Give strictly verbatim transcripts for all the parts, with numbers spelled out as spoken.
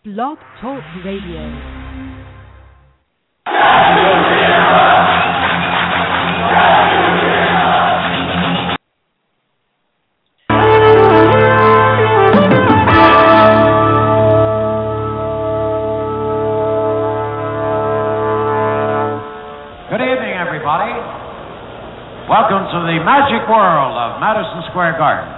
Blog Talk Radio. Welcome to the magic world of Madison Square Garden.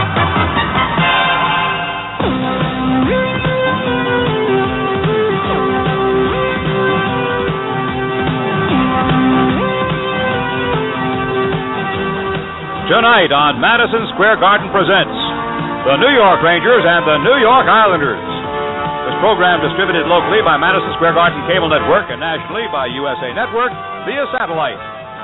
Tonight on Madison Square Garden presents the New York Rangers and the New York Islanders. This program distributed locally by Madison Square Garden Cable Network and nationally by U S A Network via satellite.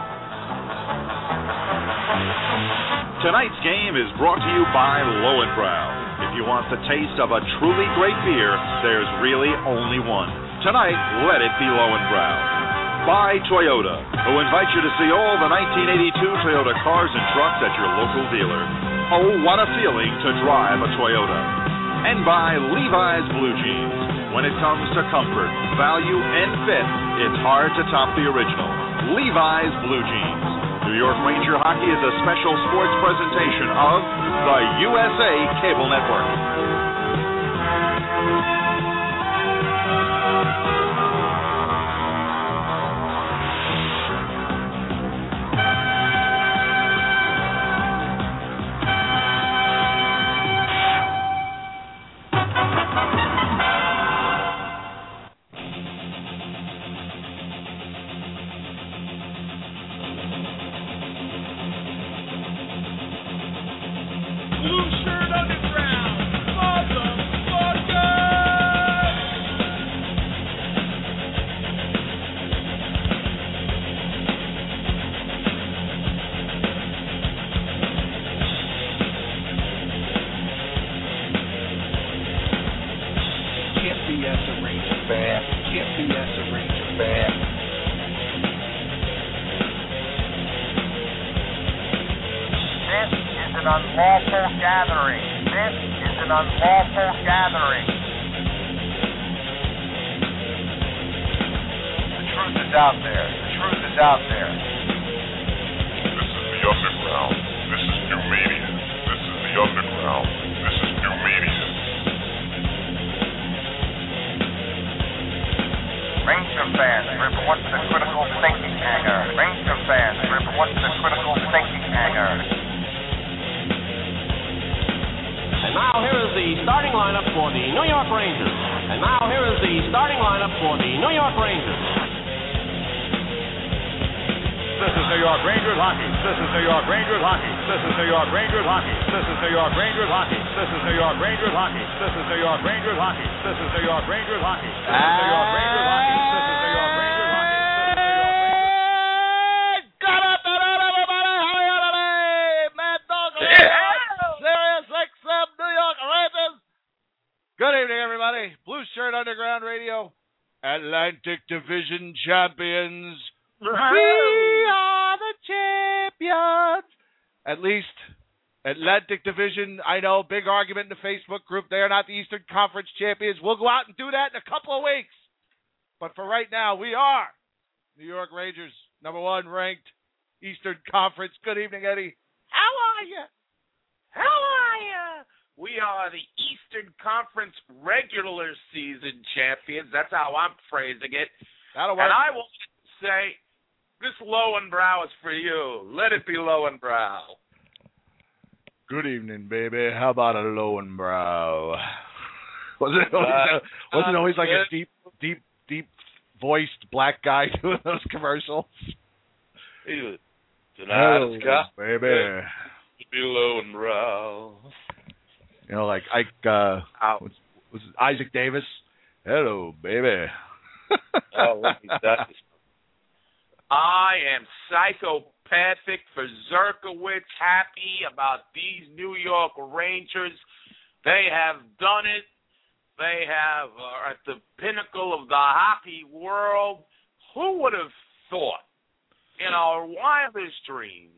Tonight's game is brought to you by Lowenbrau. If you want the taste of a truly great beer, there's really only one. Tonight, let it be Lowenbrau. By Toyota, who invites you to see all the nineteen eighty-two Toyota cars and trucks at your local dealer. Oh, what a feeling to drive a Toyota. And by Levi's Blue Jeans. When it comes to comfort, value, and fit, it's hard to top the original. Levi's Blue Jeans. New York Ranger Hockey is a special sports presentation of the U S A Cable Network. Division champions. We are the champions. At least Atlantic Division, I know, big argument in the Facebook group. They are not the Eastern Conference champions. We'll go out and do that in a couple of weeks. But for right now, we are New York Rangers, number one ranked Eastern Conference. Good evening, Eddie. How are you? How are you? We are the Eastern Conference regular season champions. That's how I'm phrasing it. That'll work. And I will say, this Lowenbrau is for you. Let it be Lowenbrau. Good evening, baby. How about a Lowenbrau? Was it always, uh, wasn't it always like a deep, deep, deep voiced black guy doing those commercials? He was, tonight, Hello, baby. Let it be Lowenbrau. You know, like Ike, uh, was, was it Isaac Davis? Hello, baby. Oh, let me tell you. I am psychopathic, berserkowitz, happy about these New York Rangers. They have done it. They have are at the pinnacle of the hockey world. Who would have thought, in our wildest dreams,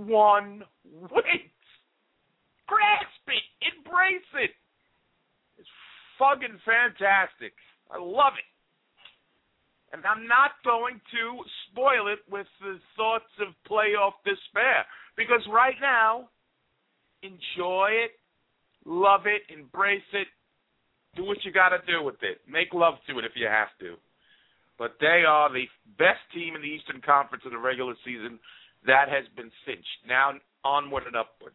fifty-one wins? Grasp it. Embrace it. It's fucking fantastic. I love it. And I'm not going to spoil it with the thoughts of playoff despair. Because right now, enjoy it, love it, embrace it, do what you got to do with it. Make love to it if you have to. But they are the best team in the Eastern Conference in the regular season. That has been cinched. Now onward and upward.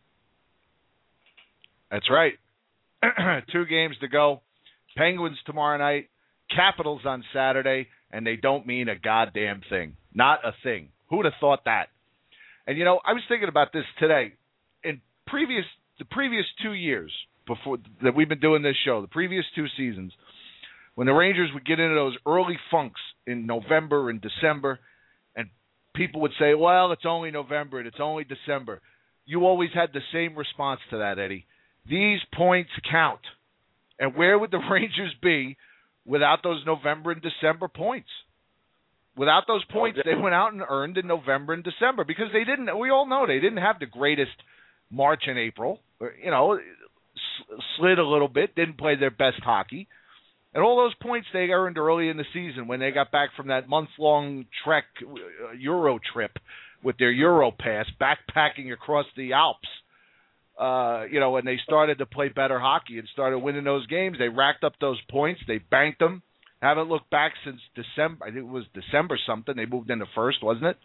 That's right. Two games to go. Penguins tomorrow night. Capitals on Saturday. And they don't mean a goddamn thing. Not a thing. Who would have thought that? And, you know, I was thinking about this today. In previous the previous two years before that we've been doing this show, the previous two seasons, when the Rangers would get into those early funks in November and December, and people would say, well, it's only November and it's only December. You always had the same response to that, Eddie. These points count. And where would the Rangers be without those November and December points? Without those points, they went out and earned in November and December because they didn't. We all know they didn't have the greatest March and April. You know, slid a little bit, didn't play their best hockey. And all those points they earned early in the season when they got back from that month-long trek, uh, Euro trip with their Euro pass, backpacking across the Alps. Uh, you know, when they started to play better hockey and started winning those games, they racked up those points. They banked them. Haven't looked back since December. I think it was December something. They moved into first, wasn't it?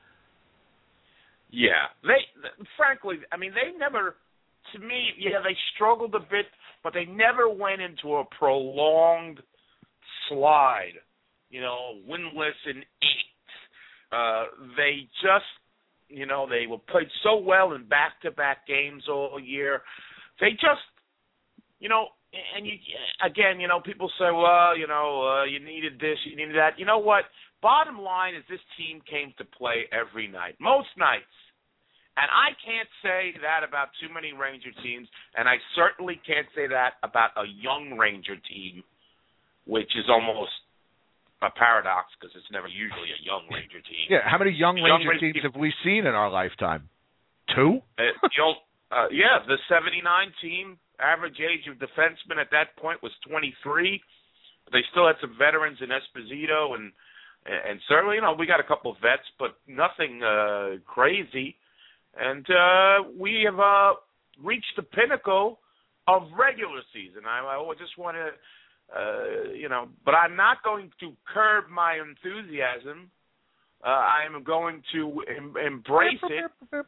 Yeah. They, frankly, I mean, they never, to me, yeah, they struggled a bit, but they never went into a prolonged slide, you know, winless in eight. Uh, they just, you know, they were played so well in back-to-back games all year. They just, you know, and you again, you know, people say, well, you know, uh, you needed this, you needed that. You know what? Bottom line is this team came to play every night, most nights. And I can't say that about too many Ranger teams, and I certainly can't say that about a young Ranger team, which is almost a paradox because it's never usually a young Ranger team. Yeah, how many young, young Ranger, Ranger teams have we seen in our lifetime? Two? Uh, you know, uh, yeah, the seventy-nine team, average age of defenseman at that point was twenty-three. They still had some veterans in Esposito, and and certainly, you know, we got a couple of vets, but nothing uh, crazy. And uh, we have uh, reached the pinnacle of regular season. I, I just want to... Uh, you know, but I'm not going to curb my enthusiasm. Uh, I am going to em- embrace it.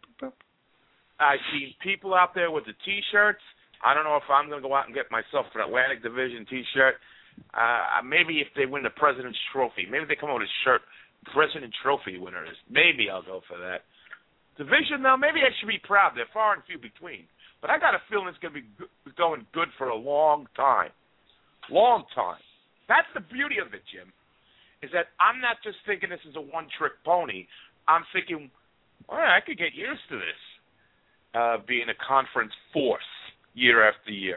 I see people out there with the T-shirts. I don't know if I'm going to go out and get myself an Atlantic Division T-shirt. Uh, maybe if they win the President's Trophy. Maybe they come out with a shirt, President Trophy winners. Maybe I'll go for that. Division, though, maybe I should be proud. They're far and few between. But I got a feeling it's going to be go- going good for a long time. Long time. That's the beauty of it, Jim, is that I'm not just thinking this is a one-trick pony. I'm thinking, well, I could get used to this, uh, being a conference force year after year.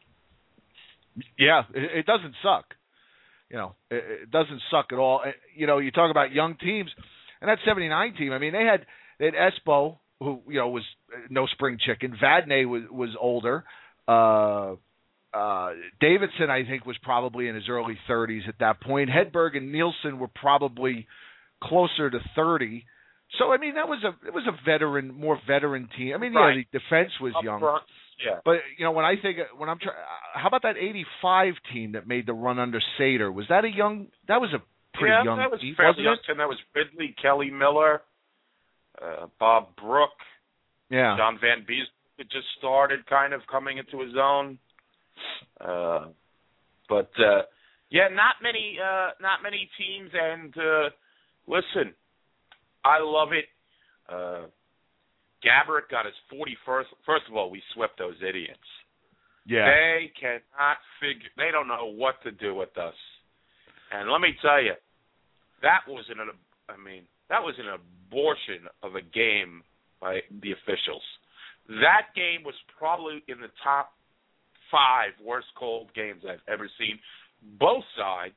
Yeah, it, it doesn't suck. You know, it, it doesn't suck at all. You know, you talk about young teams, and that seventy-nine team, I mean, they had, they had Espo, who, you know, was no spring chicken. Vadnais was, was older. Uh Uh, Davidson, I think, was probably in his early thirties at that point. Hedberg and Nielsen were probably closer to thirty. So, I mean, that was a it was a veteran, more veteran team. I mean, right. yeah, the defense was Up young. front. Yeah. But, you know, when I think, when I'm trying, how about that eighty-five team that made the run under Sater? Was that a young, that was a pretty yeah, young that was team, fairly wasn't young. That was Ridley, Kelly Miller, uh, Bob Brook, yeah. John Van Bees had just started kind of coming into his own. Uh, but uh, yeah, not many, uh, not many teams. And uh, listen, I love it. Uh, Gaborik got his forty-first. First of all, we swept those idiots. Yeah, they cannot figure. They don't know what to do with us. And let me tell you, that was an. I mean, that was an abortion of a game by the officials. That game was probably in the top five worst cold games I've ever seen. Both sides,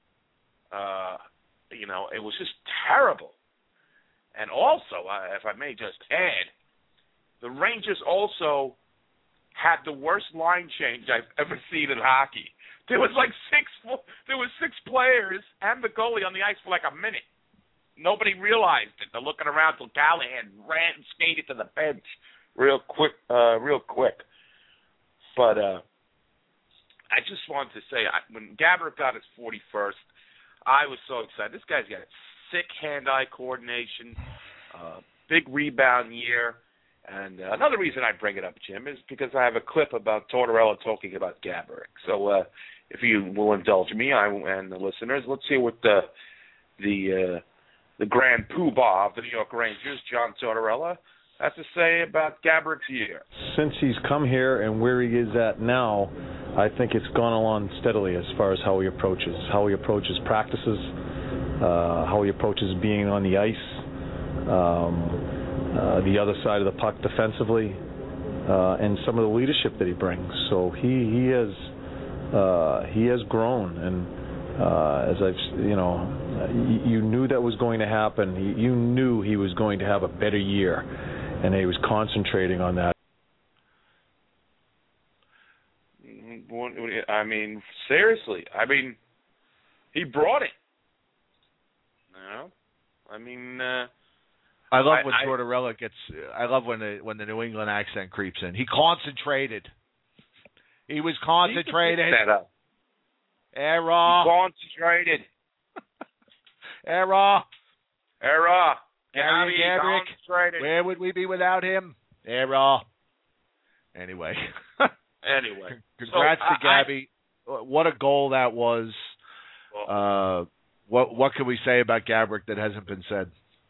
uh, you know, it was just terrible. And also, uh, if I may just add, the Rangers also had the worst line change I've ever seen in hockey. There was like six. There was six players and the goalie on the ice for like a minute. Nobody realized it. They're looking around till Callahan ran and skated to the bench real quick. Uh, real quick. But uh, I just wanted to say, I, when Gaborik got his forty-first, I was so excited. This guy's got sick hand-eye coordination, uh, big rebound year. And uh, another reason I bring it up, Jim, is because I have a clip about Tortorella talking about Gaborik. So uh, if you will indulge me I, and the listeners, let's hear what the the, uh, the grand poobah of the New York Rangers, John Tortorella, has to say about Gaborik's year. Since he's come here and where he is at now, I think it's gone along steadily as far as how he approaches, how he approaches practices, uh, how he approaches being on the ice, um, uh, the other side of the puck defensively, uh, and some of the leadership that he brings. So he he has uh, he has grown, and uh, as I've you know, you, you knew that was going to happen. You, you knew he was going to have a better year, and he was concentrating on that. I mean, seriously. I mean, he brought it. You know, I mean, uh, I love when I, Tortorella gets. I love when the when the New England accent creeps in. He concentrated. He was concentrated. Error. Concentrated. Error. Error. Gary Gaborik. Where would we be without him? Error. Anyway. Anyway. Congrats so, to Gabby. I, what a goal that was. Well, uh, what what can we say about Gaborik that hasn't been said?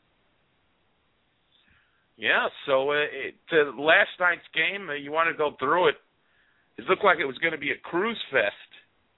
Yeah, so uh, it, the last night's game, uh, you want to go through it. It looked like it was going to be a cruise fest.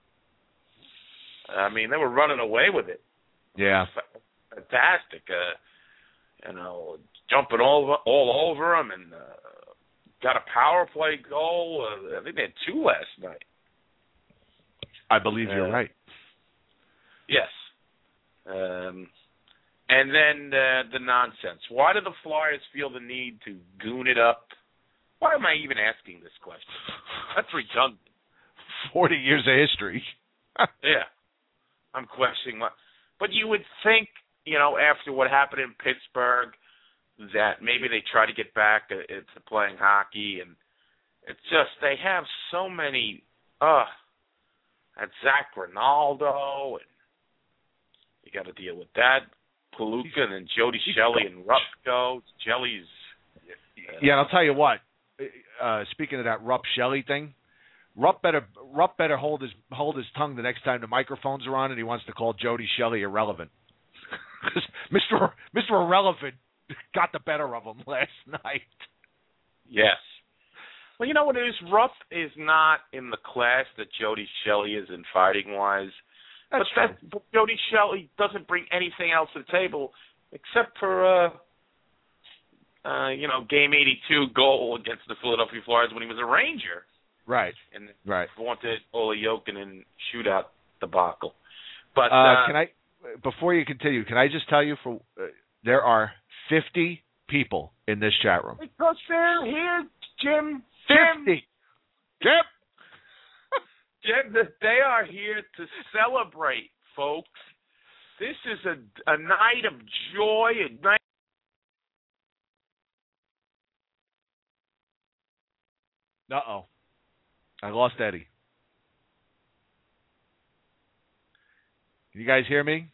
I mean, they were running away with it. Yeah. Fantastic. Uh, you know, jumping all, all over them and uh, got a power play goal. Uh, I think they had two last night. I believe you're uh, right. Yes. Um, and then uh, the nonsense. Why do the Flyers feel the need to goon it up? Why am I even asking this question? That's redundant. Forty years of history. Yeah. I'm questioning what. But you would think, you know, after what happened in Pittsburgh, that maybe they try to get back to playing hockey, and it's just they have so many. Uh, and Zach Ronaldo, and you got to deal with that. Palooka and then Jody Shelley and Rupp go. Jelly's. Uh, yeah, and I'll tell you what. Uh, speaking of that Rupp Shelley thing, Rupp better Rupp better hold his hold his tongue the next time the microphones are on and he wants to call Jody Shelley irrelevant. Because Mister Mister Irrelevant got the better of him last night. Yes. Well, you know what it is? Rupp is not in the class that Jody Shelley is in fighting-wise. That's but, that, but Jody Shelley doesn't bring anything else to the table except for, uh, uh, you know, game eighty-two goal against the Philadelphia Flyers when he was a Ranger. Right. And right. wanted Ola Jokinen shootout debacle. But uh, uh, can I, before you continue, can I just tell you, for uh, there are fifty people in this chat room. Because they're here, Jim. Jim. fifty. Jim. Jim, they are here to celebrate, folks. This is a, a night of joy, a night. Uh-oh. I lost Eddie. Can you guys hear me?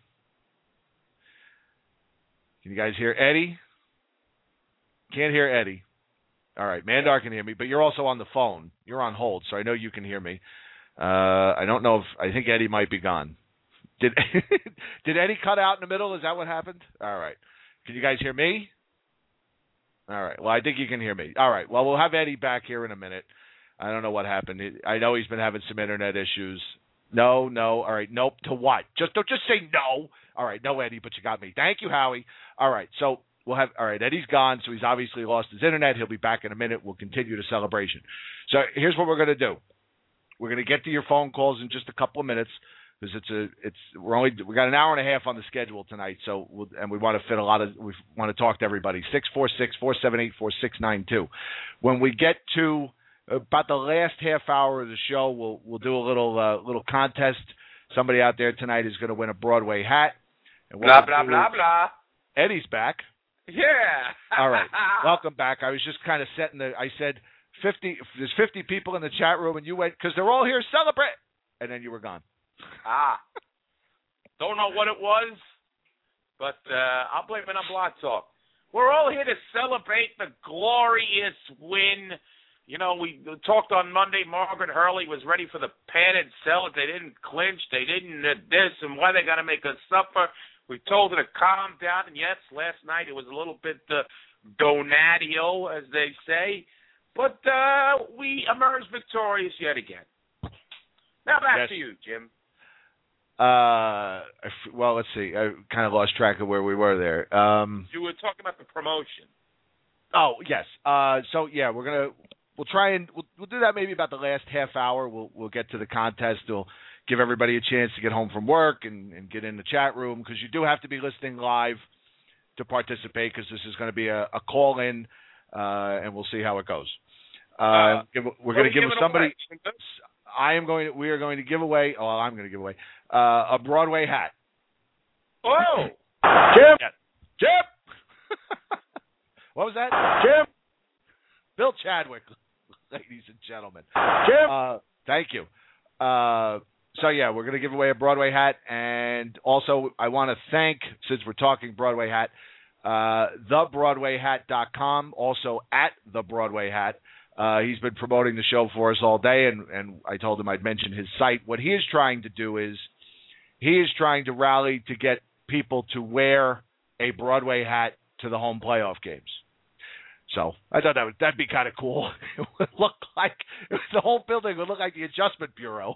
Can you guys hear Eddie? Can't hear Eddie. All right, Mandar can hear me, but you're also on the phone. You're on hold, so I know you can hear me. Uh, I don't know if I think Eddie might be gone. Did did Eddie cut out in the middle? Is that what happened? All right. Can you guys hear me? All right. Well, I think you can hear me. All right. Well, we'll have Eddie back here in a minute. I don't know what happened. I know he's been having some internet issues. No, no. All right. Nope. To what? Just don't just say no. All right. No, Eddie, but you got me. Thank you, Howie. All right. So we'll have. All right. Eddie's gone, so he's obviously lost his internet. He'll be back in a minute. We'll continue the celebration. So here's what we're going to do. We're going to get to your phone calls in just a couple of minutes because it's a it's we're only we got an hour and a half on the schedule tonight. So we'll, and we want to fit a lot of we want to talk to everybody. Six four six four seven eight four six nine two. When we get to about the last half hour of the show, we'll we'll do a little uh, little contest. Somebody out there tonight is going to win a Broadway hat. And blah blah blah blah. Eddie's back. Yeah. All right. Welcome back. I was just kind of setting the. I said fifty. There's fifty people in the chat room, and you went because they're all here to celebrate, and then you were gone. Ah. Don't know what it was, but uh, I'll blame it on Blog Talk. We're all here to celebrate the glorious win. You know, we talked on Monday. Margaret Hurley was ready for the padded cell. They didn't clinch. They didn't uh, this, and why they got to make us suffer. We told her to calm down, and yes, last night it was a little bit uh, donadio, as they say, but uh, we emerged victorious yet again. Now back yes. to you, Jim. Uh, well, let's see. I kind of lost track of where we were there. Um, you were talking about the promotion. Oh yes. Uh, so yeah, we're gonna we'll try and we'll, we'll do that maybe about the last half hour. We'll we'll get to the contest. We'll give everybody a chance to get home from work and, and get in the chat room because you do have to be listening live to participate because this is going to be a, a call in, uh, and we'll see how it goes. Uh, uh, give, we're going to give somebody. Away. I am going. To, we are going to give away. Oh, I'm going to give away uh, a Broadway hat. Oh, Jim, yeah. Jim. What was that? Jim. Bill Chadwick, ladies and gentlemen. Jim. Uh, thank you. Uh, so yeah, we're going to give away a Broadway hat, and also I want to thank, since we're talking Broadway hat, uh, the broadway hat dot com, also at the Broadway Hat. Uh, he's been promoting the show for us all day, and, and I told him I'd mention his site. What he is trying to do is he is trying to rally to get people to wear a Broadway hat to the home playoff games. So I thought that would that'd be kind of cool. It would look like the whole building would look like the Adjustment Bureau.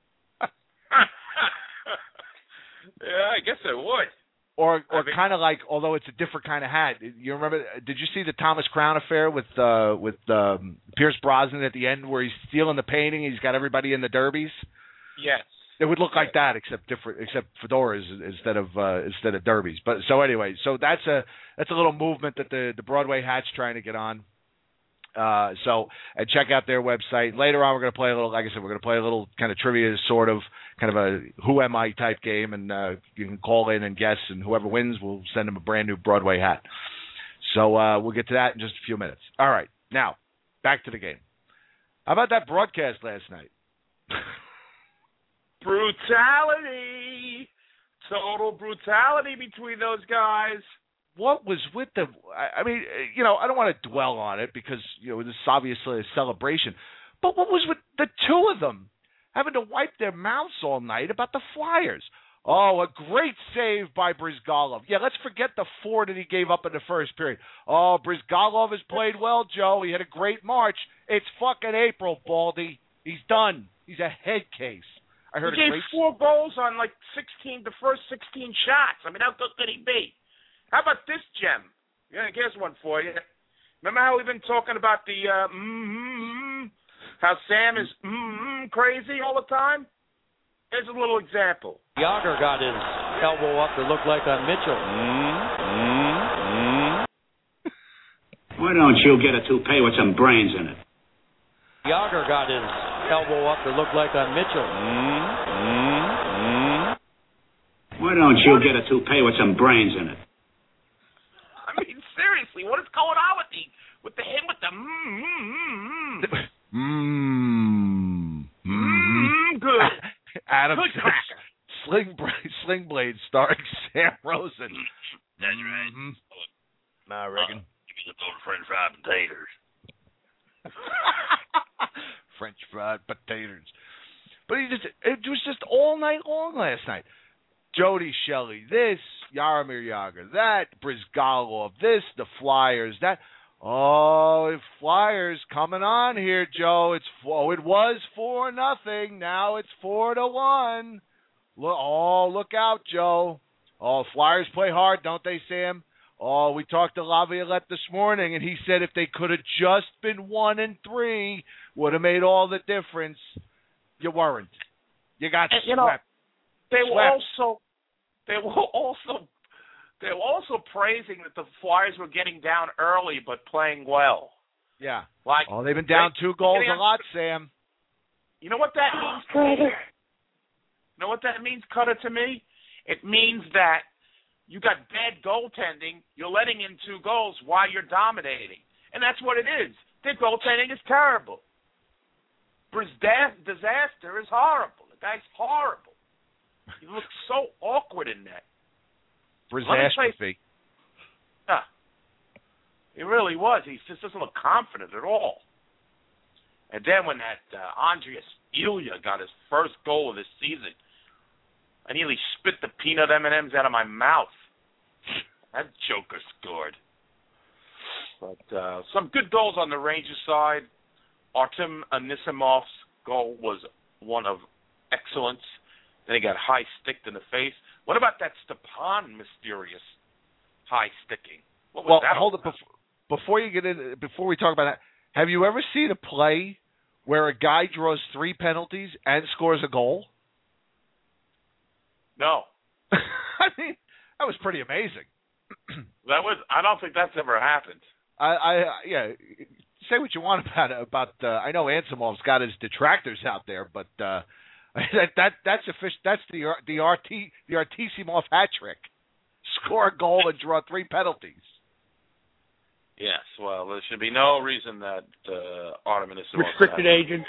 Yeah, I guess it would. Or, or kind of like, although it's a different kind of hat. You remember? Did you see the Thomas Crown affair with uh, with um, Pierce Brosnan at the end, where he's stealing the painting? He's got everybody in the derbies. Yes, it would look like that, except different, except fedoras instead of uh, instead of derbies. But so anyway, so that's a that's a little movement that the the Broadway Hat's trying to get on. Uh, so and check out their website. Later on, we're going to play a little. Like I said, we're going to play a little kind of trivia, sort of, kind of a who am I type game, and uh, you can call in and guess, and whoever wins, we'll send them a brand new Broadway hat. So uh, we'll get to that in just a few minutes. All right, now back to the game. How about that broadcast last night? Brutality, total brutality between those guys. What was with the? I mean, you know, I don't want to dwell on it because you know this is obviously a celebration. But what was with the two of them having to wipe their mouths all night about the Flyers? Oh, a great save by Brizgalov. Yeah, let's forget the four that he gave up in the first period. Oh, Brizgalov has played well, Joe. He had a great March. It's fucking April, Baldy. He's done. He's a head case. I heard he a gave great... four goals on like sixteen, the first sixteen shots. I mean, how good could he be? How about this, Gem? Yeah, here's one for you. Remember how we've been talking about the uh, mm-hmm, how Sam is mm-hmm crazy all the time? Here's a little example. Yager got his elbow up to look like on Mitchell. Mm-hmm. Why don't you get a toupee with some brains in it? Yager got his elbow up to look like on Mitchell. Mm-hmm. Why don't you get a toupee with some brains in it? I mean, seriously, what is going on with the with the him with the mmm mmm mmm mmm good Adam good cracker. Sling Sling Blade starring Sam Rosen. That's right. Mm-hmm. I reckon. Uh, give me those French fried potatoes. French fried potatoes. But he just it was just all night long last night. Jody Shelley, this, Jaromir Jagr, that, Brizgalov, this, the Flyers, that. Oh, Flyers coming on here, Joe. It's oh, it was four nothing. Now it's four to one. Look, oh, look out, Joe. Oh, Flyers play hard, don't they, Sam? Oh, we talked to Laviolette this morning, and he said if they could have just been one and three, would have made all the difference. You weren't. You got and, swept. You know, they swept. were also, they were also, they were also praising that the Flyers were getting down early but playing well. Yeah. Like, oh, they've been down they, two goals they, a lot, Sam. You know what that means to me? You know what that means, Cutter, to me? It means that you got bad goaltending. You're letting in two goals while you're dominating. And that's what it is. Their goaltending is terrible. Disaster is horrible. The guy's horrible. He looks so awkward in net. Brizastrophe. Yeah. He really was. He just doesn't look confident at all. And then when that uh, Andreas Ilya got his first goal of the season, I nearly spit the peanut M and M's out of my mouth. That joker scored. But uh, some good goals on the Rangers side. Artem Anisimov's goal was one of excellence. Then he got high sticked in the face. What about that Stepan mysterious high sticking? What was well, that hold it before, before you get in. Before we talk about that, have you ever seen a play where a guy draws three penalties and scores a goal? No. I mean, that was pretty amazing. That was. I don't think that's ever happened. I, I yeah. Say what you want about it. About uh, I know Ansimov's got his detractors out there, but uh, that that that's official. That's the the R T the Artisimov hat trick. Score a goal and draw three penalties. Yes. Well, there should be no reason that uh, Artem Anisimov restricted agents.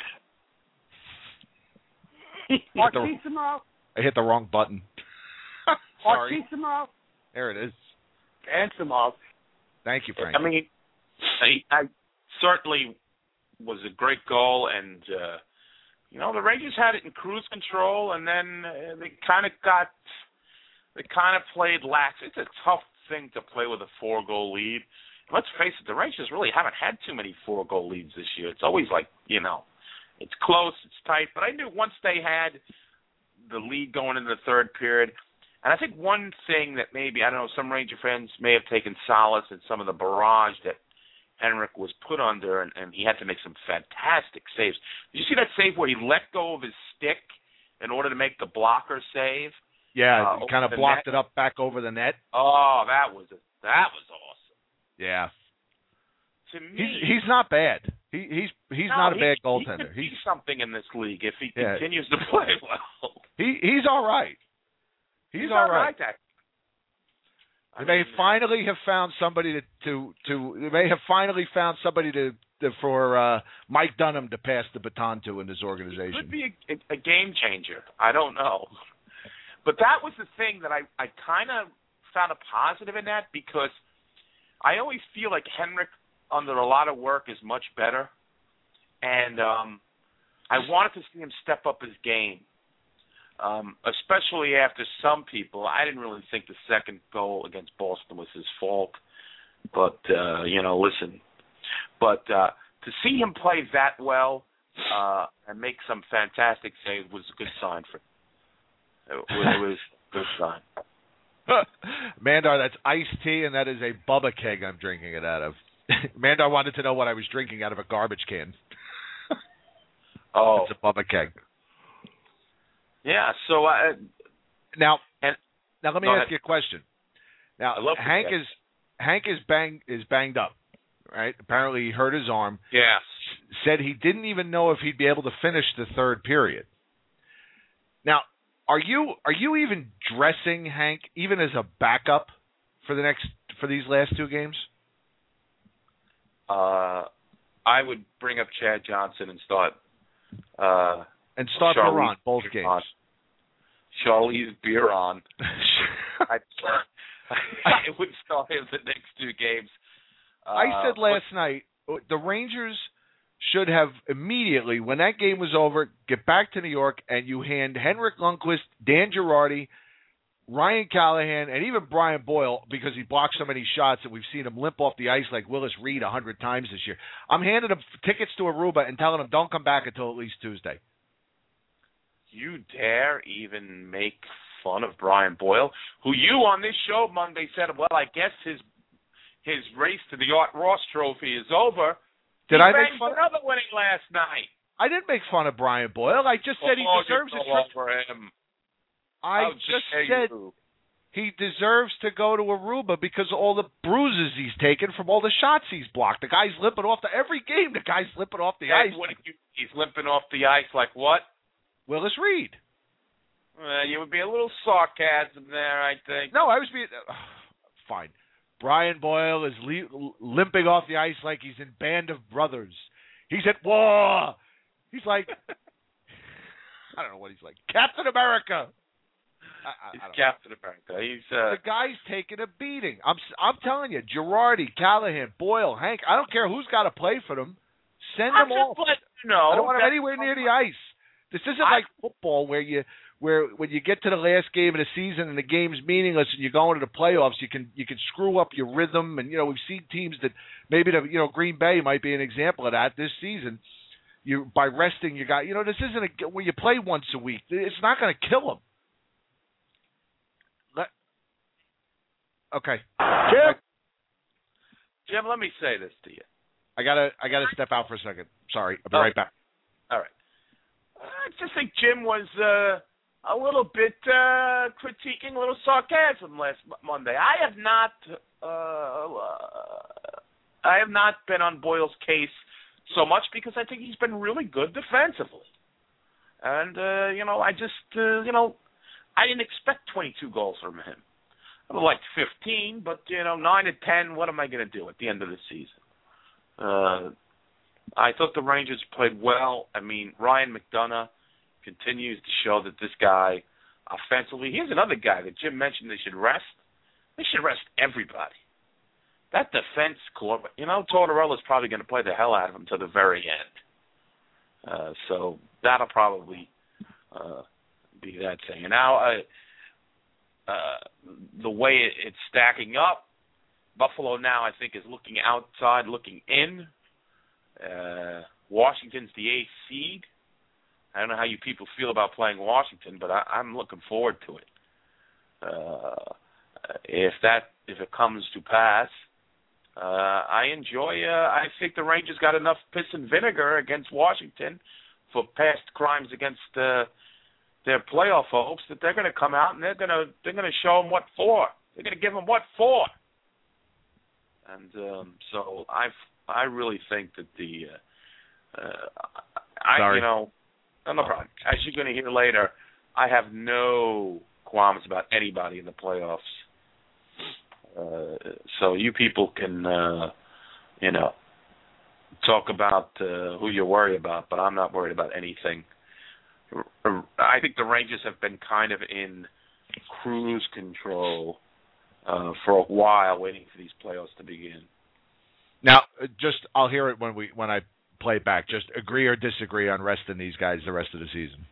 Artisimov. I hit the wrong button. Sorry. Artisimov. There it is. Ansimov. Thank you, Frank. I mean, I, I certainly was a great goal, and uh, you know the Rangers had it in cruise control, and then uh, they kind of got, they kind of played lax. It's a tough thing to play with a four-goal lead. Let's face it, the Rangers really haven't had too many four-goal leads this year. It's always like, you know, it's close, it's tight, but I knew once they had the lead going into the third period. And I think one thing that maybe, I don't know, some Ranger fans may have taken solace in some of the barrage that Henrik was put under, and, and he had to make some fantastic saves. Did you see that save where he let go of his stick in order to make the blocker save? Yeah, uh, he kind of blocked net? it up back over the net. Oh, that was a, that was awesome. Yeah. To me, he's, he's not bad. He, he's he's no, not a he, bad goaltender. He could he's be something in this league if he yeah. continues to play well. He he's all right. He's, he's all right. right. I They may mean, finally have found somebody to to, to they may have finally found somebody to, to for uh, Mike Dunham to pass the baton to in this organization. It could be a, a game changer. I don't know, but that was the thing that I I kind of found a positive in that, because I always feel like Henrik under a lot of work is much better, and um, I wanted to see him step up his game. Um, especially after some people, I didn't really think the second goal against Boston was his fault. But, uh, you know, listen. But uh, to see him play that well uh, and make some fantastic saves was a good sign for him. It, it was a good sign. Mandar, that's iced tea, and that is a Bubba keg I'm drinking it out of. Mandar wanted to know what I was drinking out of a garbage can. Oh. It's a Bubba keg. Yeah, so I now and, now let me ahead. ask you a question. Now Hank is Hank is bang is banged up, right? Apparently he hurt his arm. Yeah. Said he didn't even know if he'd be able to finish the third period. Now, are you are you even dressing Hank even as a backup for the next for these last two games? Uh, I would bring up Chad Johnson and start uh And start Biron, both games. Charlize Biron. I, I would start him the next two games. Uh, I said last but, night, the Rangers should have immediately, when that game was over, get back to New York, and you hand Henrik Lundqvist, Dan Girardi, Ryan Callahan, and even Brian Boyle, because he blocked so many shots that we've seen him limp off the ice like Willis Reed a hundred times this year. I'm handing him tickets to Aruba and telling him don't come back until at least Tuesday. You dare even make fun of Brian Boyle, who you on this show Monday said, well, I guess his his race to the Art Ross Trophy is over. Did he I make fun? Another winning last night. I didn't make fun of Brian Boyle. I just said oh, he deserves you a trip. Over him. I How just dare said you. he deserves to go to Aruba because of all the bruises he's taken from all the shots he's blocked. The guy's limping off the every game. The guy's limping off the and ice. What you, he's limping off the ice like what? Willis Reed. Uh, you would be a little sarcasm there, I think. No, I was being uh, fine. Brian Boyle is le- limping off the ice like he's in Band of Brothers. He's at war. He's like, I don't know what he's like. Captain America. I, I, he's I don't Captain know. America. He's uh... the guy's taking a beating. I'm I'm telling you, Girardi, Callahan, Boyle, Hank. I don't care who's got to play for them. Send I'm them off. You know, I don't want them anywhere near the ice. This isn't I, like football where you where when you get to the last game of the season and the game's meaningless and you're going to the playoffs, you can you can screw up your rhythm. And you know we've seen teams that maybe the you know Green Bay might be an example of that this season. You by resting you got you know this isn't a, where you play once a week. It's not going to kill them. Let, okay, Jim. Jim, let me say this to you. I gotta I gotta step out for a second. Sorry, I'll be oh. right back. All right. I just think Jim was uh, a little bit uh, critiquing, a little sarcasm last Monday. I have not, uh, I have not been on Boyle's case so much because I think he's been really good defensively, and uh, you know, I just, uh, you know, I didn't expect twenty-two goals from him. I would have liked fifteen, but you know, nine and ten. What am I going to do at the end of the season? Uh, I thought the Rangers played well. I mean, Ryan McDonough continues to show that this guy, offensively, here's another guy that Jim mentioned they should rest. They should rest everybody. That defense core, you know, Tortorella's probably going to play the hell out of him to the very end. Uh, so that'll probably uh, be that thing. And now, uh, uh, the way it, it's stacking up, Buffalo now, I think, is looking outside, looking in. Uh, Washington's the eighth seed. I don't know how you people feel about playing Washington, but I, I'm looking forward to it. Uh, if that if it comes to pass, uh, I enjoy. Uh, I think the Rangers got enough piss and vinegar against Washington for past crimes against uh, their playoff hopes that they're going to come out and they're going to they're going to show them what for. They're going to give them what for. And um, so I've. I really think that the, uh, uh, I Sorry. you know, no problem. As you're going to hear later, I have no qualms about anybody in the playoffs. Uh, so you people can, uh, you know, talk about uh, who you worry about, but I'm not worried about anything. I think the Rangers have been kind of in cruise control uh, for a while, waiting for these playoffs to begin. Now, just I'll hear it when we when I play it back. Just agree or disagree on resting these guys the rest of the season.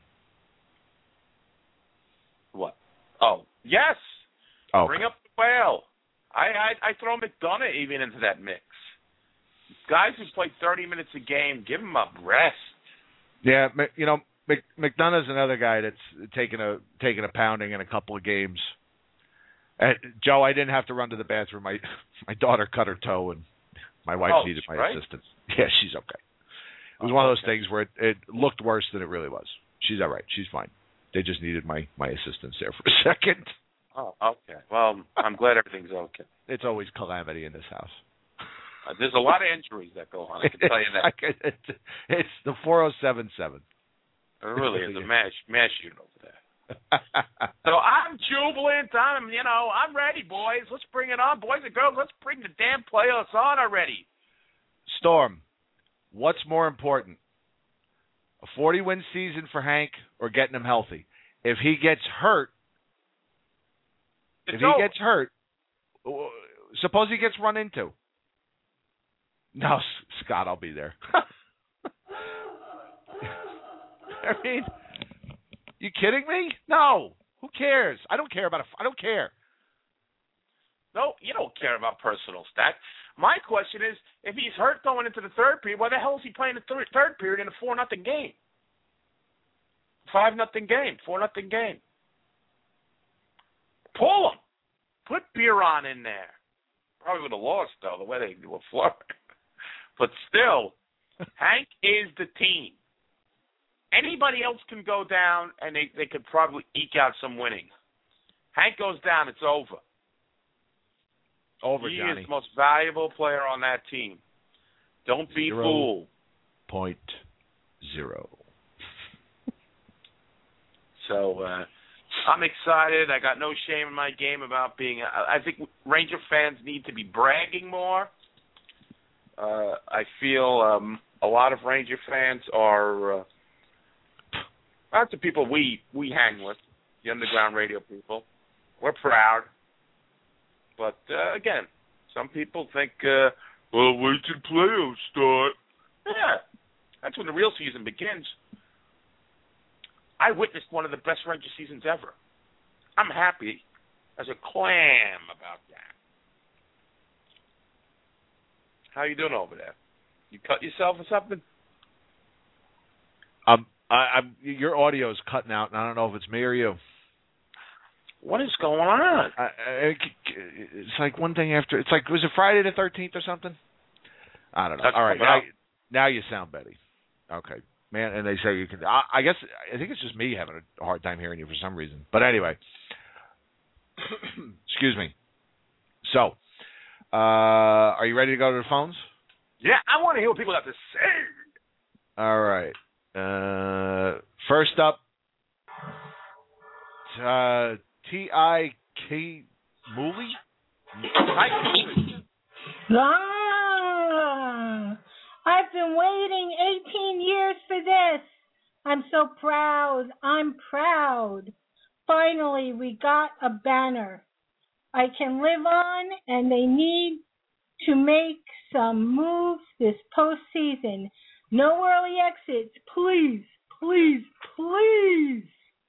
What? Oh, yes. Oh, Bring up the whale. I, I I throw McDonough even into that mix. Guys who play thirty minutes a game, give them a rest. Yeah, you know, McDonough's another guy that's taking a taking a pounding in a couple of games. And Joe, I didn't have to run to the bathroom. My my daughter cut her toe and. My wife oh, needed my right? assistance. Yeah, she's okay. It was oh, one of those okay. things where it, it looked worse than it really was. She's all right. She's fine. They just needed my, my assistance there for a second. Oh, okay. Well, I'm glad everything's okay. It's always calamity in this house. Uh, there's a lot of injuries that go on, I can tell you that. it's, it's the four oh seven seven. It really is a mash, mash unit over there. So I'm jubilant. I'm, you know, I'm ready, boys. Let's bring it on, boys and girls. Let's bring the damn playoffs on already. Storm, what's more important, a forty-win season for Hank or getting him healthy? If he gets hurt, It's if he over. gets hurt, suppose he gets run into. No, Scott, I'll be there. I mean, you kidding me? No. Who cares? I don't care about it. I don't care. No, you don't care about personal stats. My question is, if he's hurt going into the third period, why the hell is he playing the third, third period in a four nothing game? Five nothing game, four nothing game. Pull him. Put Biron in there. Probably would have lost though, the way they were floored. But still, Hank is the team. Anybody else can go down, and they, they could probably eke out some winning. Hank goes down, it's over. Over, he Johnny. is the most valuable player on that team. Don't be Zero fooled. Point zero. So uh, I'm excited. I got no shame in my game about being. I, I think Ranger fans need to be bragging more. Uh, I feel um, a lot of Ranger fans are. Uh, that's the people we we hang with, the underground radio people. We're proud, but uh, again, some people think, uh, well, wait till playoffs start. Yeah, that's when the real season begins. I witnessed one of the best Ranger seasons ever. I'm happy as a clam about that. How you doing over there? You cut yourself or something? Um, I, I'm your audio is cutting out, and I don't know if it's me or you. What is going on? I, I, it's like one thing after. It's like, was it Friday the thirteenth or something? I don't know. That's All right, but I, now you sound better. Okay, man. And they say you can. I, I guess I think it's just me having a hard time hearing you for some reason. But anyway, excuse me. So, uh, are you ready to go to the phones? Yeah, I want to hear what people have to say. All right. Uh, first up, uh, T I K Mooley? Ah, I've been waiting eighteen years for this. I'm so proud. I'm proud. Finally, we got a banner I can live on, and they need to make some moves this postseason. No early exits, please, please, please.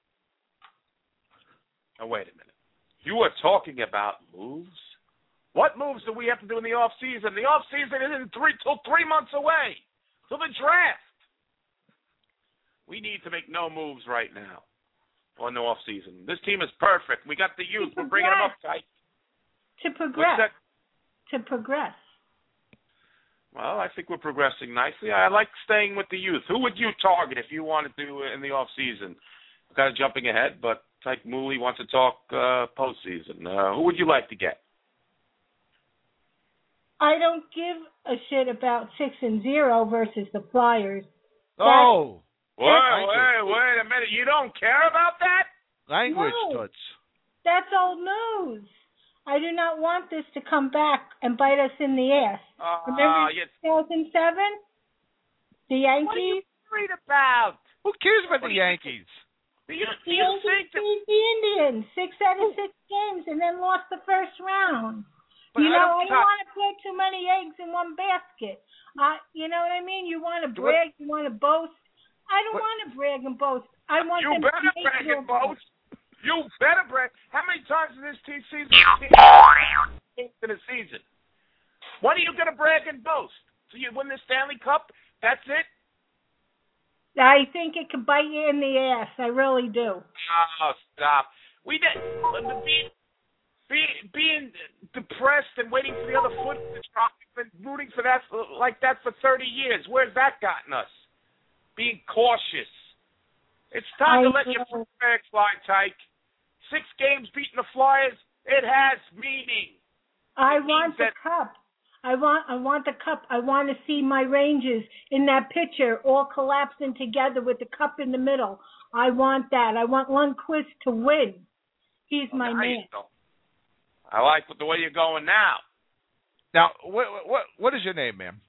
Now, wait a minute. You are talking about moves? What moves do we have to do in the off season? The off season isn't three till three months away, till the draft. We need to make no moves right now on the off season. This team is perfect. We got the youth. We're bringing them up tight. To progress. To progress. Well, I think we're progressing nicely. I like staying with the youth. Who would you target if you wanted to in the off season? Kind of jumping ahead, but Tyke Mooley wants to talk uh, postseason. Uh, who would you like to get? I don't give a shit about six and zero versus the Flyers. Oh, wait, wait, wait a minute! You don't care about that? Language, no, Toots. That's old news. I do not want this to come back and bite us in the ass. Uh, Remember yes. two thousand seven? The Yankees? What are you worried about? Who cares about the Yankees? Do you, do the you Yankees think that... beat the Indians six out of six games and then lost the first round. But you I know, don't I don't talk- want to put too many eggs in one basket. Uh, you know what I mean? You want to brag, you want to boast. I don't What? want to brag and boast. I want You them better to make brag their and boast. You better brag. How many times in this team season in a season? When are you going to brag and boast? So you win the Stanley Cup? That's it? I think it could bite you in the ass. I really do. Oh, stop. We did being, being, being depressed and waiting for the other foot to drop and rooting for that like that for thirty years. Where's that gotten us? Being cautious. It's time I to let know. your flag fly, Tyke. Six games beating the Flyers, it has meaning. I It want means the that- cup. I want I want the cup. I want to see my Rangers in that picture all collapsing together with the cup in the middle. I want that. I want Lundqvist to win. He's my Now you man. go. I like the way you're going now. Now, what what what is your name, ma'am?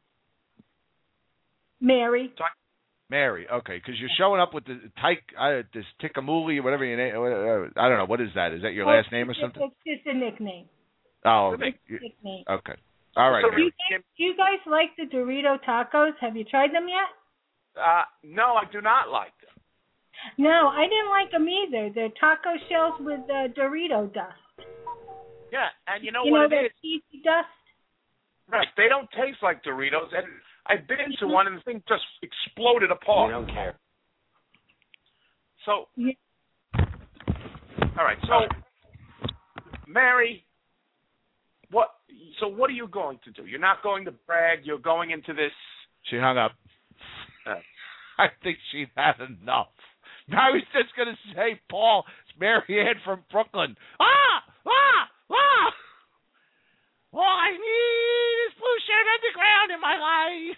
Mary. Mary. Okay, because you're showing up with the Tyke, uh, this Tickamuli or whatever your name. Uh, I don't know. What is that? Is that your last name or something? It's just a nickname. Oh, It's okay. a nickname. Okay. All right. Do Mary. you, guys, do you guys like the Dorito tacos? Have you tried them yet? Uh, no, I do not like them. No, I didn't like them either. They're taco shells with uh, Dorito dust. Yeah, and you know you what know it that is? cheesy dust? Right, they don't taste like Doritos, and I've been to one and the thing just exploded apart. We don't care. So, Yeah. all right, so, Mary, what? So what are you going to do? You're not going to brag. You're going into this. She hung up. Uh, I think she had enough. I was just going to say, Paul, it's Marianne from Brooklyn. Ah! Ah! Ah! All I need is Blue Shirt Underground in my life.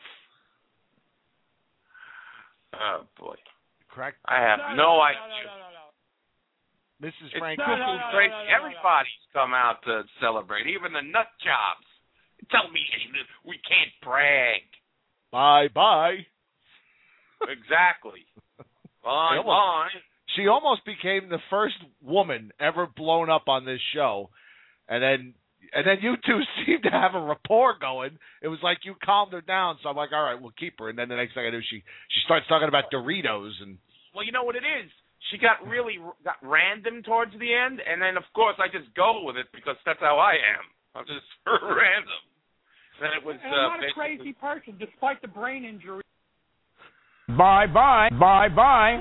Oh, boy. Correct. I have no, no, no, no idea. No, no, no, no. Missus It's Frank. No, no, cuckoo no, crazy. no, no, no, Everybody's come out to celebrate, even the nut jobs. Tell me we can't brag. Bye-bye. Exactly. Bye, almost, bye. She almost became the first woman ever blown up on this show. And then and then you two seemed to have a rapport going. It was like you calmed her down. So I'm like, all right, we'll keep her. And then the next thing I knew, she, she starts talking about Doritos. And Well, you know what it is? She got really got random towards the end, and then, of course, I just go with it because that's how I am. I'm just random. Then it was. And uh, I'm not a crazy person, despite the brain injury. Bye bye. Bye bye.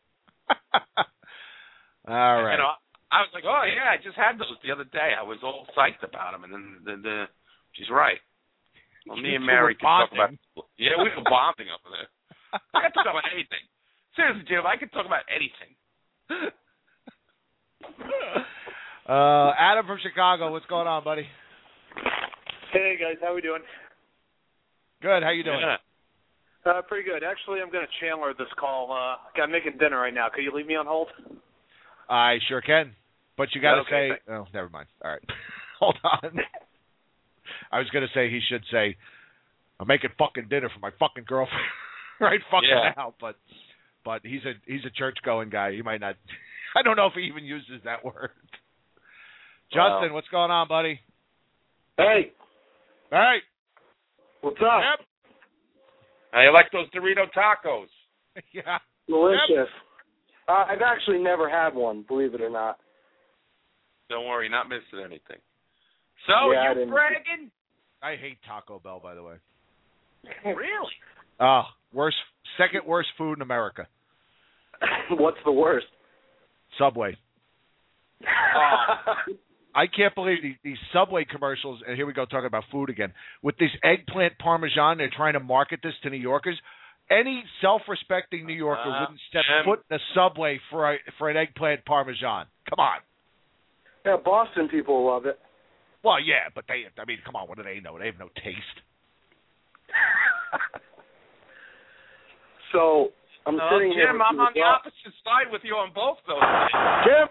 all right. You know, I was like, oh, yeah, I just had those the other day. I was all psyched about them, and then the, the, she's right. Well, me You and two Mary were could talk about. bonding. Yeah, we were bonding up there. I could talk about anything. Seriously, Jim, I could talk about anything. uh, Adam from Chicago, what's going on, buddy? Hey guys, how we doing? Good. How you doing? Yeah. Uh, pretty good. Actually, I'm going to Chandler this call. Uh, I'm making dinner right now. Could you leave me on hold? I sure can, but you got to Okay, say. thanks. Oh, never mind. All right, hold on. I was going to say he should say, "I'm making fucking dinner for my fucking girlfriend." right, fucking Yeah. now, but but he's a he's a church going guy. He might not. I don't know if he even uses that word. Justin, Wow. what's going on, buddy? Hey, All right. what's up? Yep. I like those Dorito tacos. Yeah. Delicious. Uh, I've actually never had one, believe it or not. Don't worry, not missing anything. So, Yeah, I you didn't- bragging? I hate Taco Bell, by the way. Really? Ah, worst, second worst food in America. What's the worst? Subway. Oh. I can't believe these, these Subway commercials, and here we go talking about food again, with this eggplant parmesan. They're trying to market this to New Yorkers. Any self-respecting New Yorker Uh, wouldn't step Jim. foot in a Subway for a, for an eggplant parmesan. Come on. Yeah, Boston people love it. Well, yeah, but they, I mean, come on, what do they know? They have no taste. So, I'm Oh, sitting here Jim, with I'm you on the with- opposite side with you on both those things. Jim!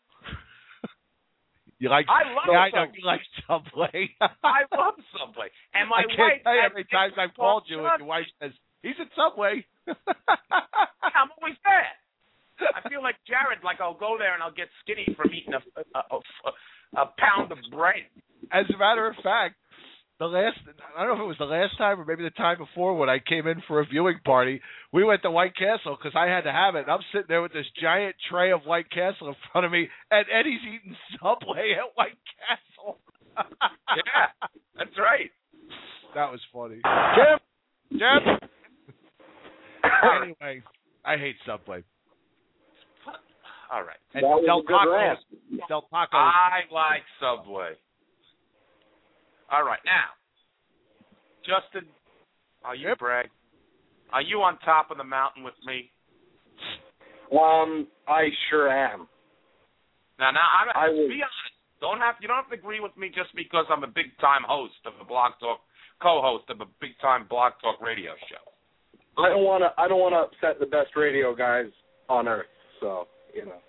You like? I love yeah, I know Subway. you like Subway. I love Subway. And my I can't wife tell you how had many times I've called you and your wife says, he's at Subway. I'm always there. I feel like Jared, like I'll go there and I'll get skinny from eating a, a, a, a pound of bread. As a matter of fact, the last, I don't know if it was the last time or maybe the time before when I came in for a viewing party, we went to White Castle because I had to have it. And I'm sitting there with this giant tray of White Castle in front of me, and Eddie's eating Subway at White Castle. Yeah, that's right. That was funny. Jim! Jim! Anyway, I hate Subway. All right. And That was Del a good Taco, rant. Del Taco. I like Subway. All right, now, Justin, are you Yep. brag? Are you on top of the mountain with me? Um, I sure am. Now, now, I'm, I will- be honest. Don't have you don't have to agree with me just because I'm a big time host of a Blog Talk, co-host of a big time Blog Talk radio show. I don't want to. I don't want to upset the best radio guys on earth. So you know.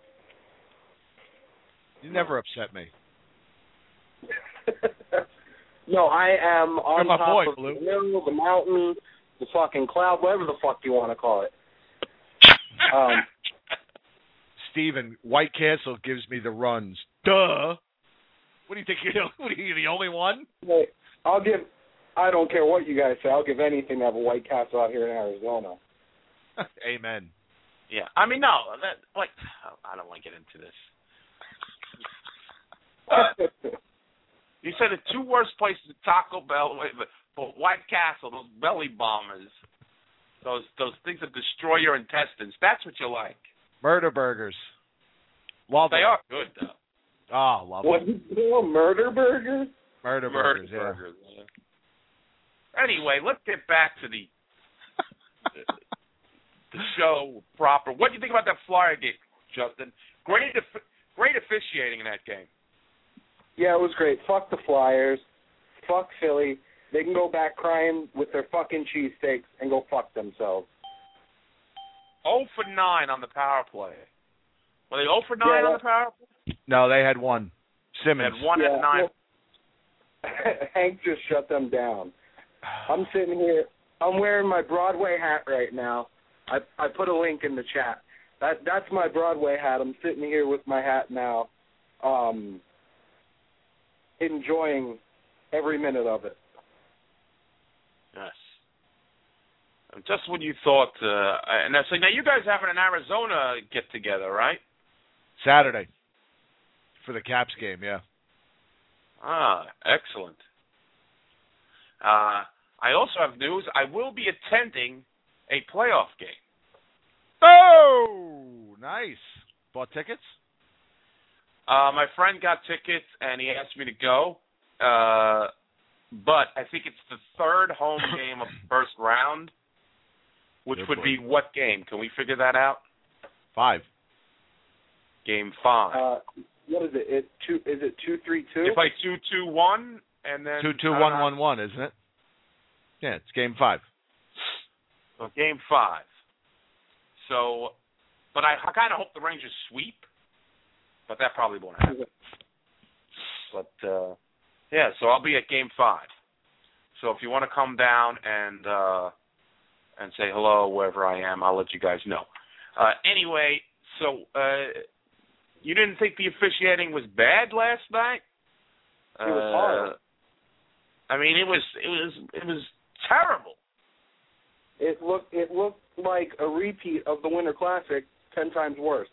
You never upset me. No, I am on You're my top boy, of Blue. the hill, the mountain, the fucking cloud, whatever the fuck you want to call it. Um, Steven, White Castle gives me the runs. Duh. What do you think? You're, what are you, the only one? hey, I'll give. I don't care what you guys say. I'll give anything to have a White Castle out here in Arizona. Amen. Yeah, I mean, no, that, like, I don't want to get into this. You said the two worst places: Taco Bell, but, but White Castle, those belly bombers, those those things that destroy your intestines. That's what you like. Murder burgers. Love They them. are good though. Oh, love What them. you call murder burgers? Murder, Murder burgers. Yeah. burgers. Yeah. Anyway, let's get back to the the show proper. What do you think about that Flyer game, Justin? Great, great officiating in that game. Yeah, it was great. Fuck the Flyers. Fuck Philly. They can go back crying with their fucking cheesesteaks and go fuck themselves. oh for nine on the power play. Were they oh for nine yeah, on the power play? No, they had one. Simmons. They had one yeah, at nine. Yeah. Hank just shut them down. I'm sitting here. I'm wearing my Broadway hat right now. I I put a link in the chat. That that's my Broadway hat. I'm sitting here with my hat now, um, enjoying every minute of it. Yes. Just when you thought, uh, and that's like, now you guys having an Arizona get together, right? Saturday for the Caps game, yeah. Ah, excellent. Uh, I also have news. I will be attending a playoff game. Oh, nice. Bought tickets? Uh, my friend got tickets, and he asked me to go. Uh, but I think it's the third home game of the first round, which Good would boy. be what game? Can we figure that out? Five. Game five. Uh, what is it? It two? Is it two three two? It's like two two one, and then Two two I don't one know. one one, isn't it? Yeah, it's game five. So game five. So, but I, I kind of hope the Rangers sweep, but that probably won't happen. But uh, yeah, so I'll be at game five. So if you want to come down and uh, and say hello wherever I am, I'll let you guys know. Uh, anyway, so uh, you didn't think the officiating was bad last night? It was horrible. Uh, I mean, it was it was it was terrible. It looked it looked like a repeat of the Winter Classic, ten times worse.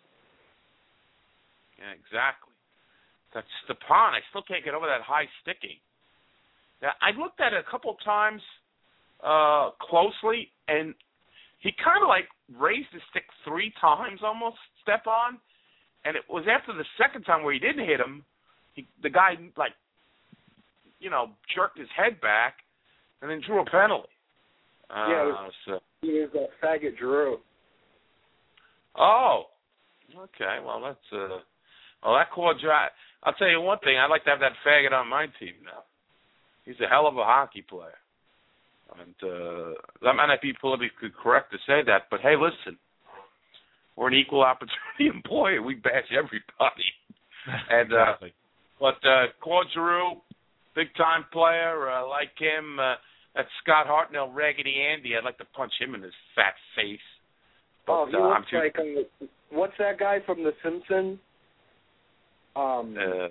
Yeah, exactly. That Stepan, I still can't get over that high sticking. Now, I looked at it a couple of times uh, closely, and he kind of like raised his stick three times almost, Stepan, and it was after the second time where he didn't hit him, he, the guy like, you know, jerked his head back and then drew a penalty. Uh, yeah, it was, so. he was uh, faggot Giroux. Oh, okay. Well, that's uh, well that caught your eye. I'll tell you one thing. I'd like to have that faggot on my team now. He's a hell of a hockey player, and uh, that might not be politically correct to say that, but hey, listen, we're an equal opportunity employer. We bash everybody, and uh, exactly. but uh, Claude Giroux, big time player. Uh, like him. Uh, That Scott Hartnell, Raggedy Andy, I'd like to punch him in his fat face. But, Oh, he uh, I'm looks too, like uh, what's that guy from The Simpsons? Um, uh,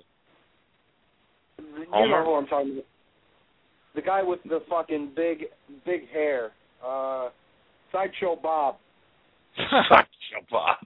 you Homer? know who I'm talking about. The guy with the fucking big, big hair. Uh, Sideshow Bob. Sideshow Bob.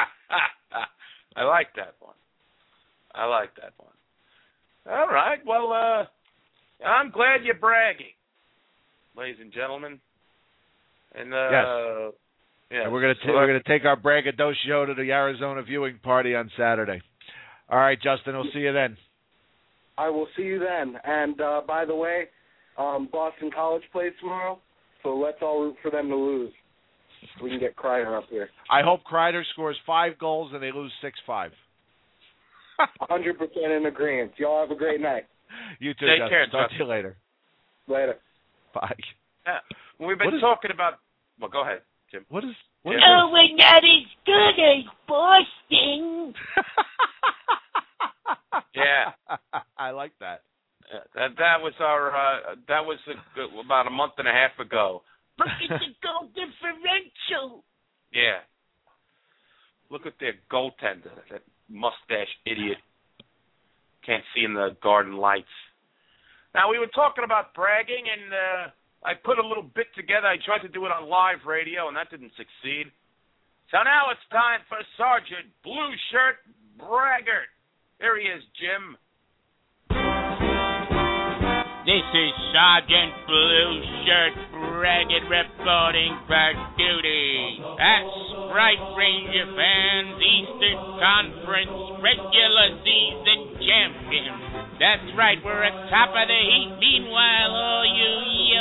I like that one. I like that one. All right. Well, uh, I'm glad you're bragging, ladies and gentlemen. And uh, yes. Yeah. And we're gonna so ta- we're gonna take our braggadocio to the Arizona viewing party on Saturday. All right, Justin. We'll see you then. I will see you then. And uh, by the way, um, Boston College plays tomorrow, so let's all root for them to lose. So we can get Kreider up here. I hope Kreider scores five goals and they lose six five. one hundred percent in agreement. Y'all have a great night. You too, Take Justin. care, Talk Justin. to you later. Later. Bye. Yeah. We've been What is- talking about. Well, go ahead, Jim. What is? What Yeah. is Oh, we're not as good as Boston. Yeah. I like that. Uh, that that was our uh, that was a, about a month and a half ago. Look at the goal differential. Yeah. Look at their goaltender, that mustache idiot. Can't see in the garden lights. Now, we were talking about bragging, and uh, I put a little bit together. I tried to do it on live radio, and that didn't succeed. So now it's time for Sergeant Blue Shirt Braggart. Here he is, Jim. This is Sergeant Blue Shirt Braggart reporting for duty. That's right, Ranger fans, Eastern Conference regular season champions. That's right, we're at top of the heat. Meanwhile, all you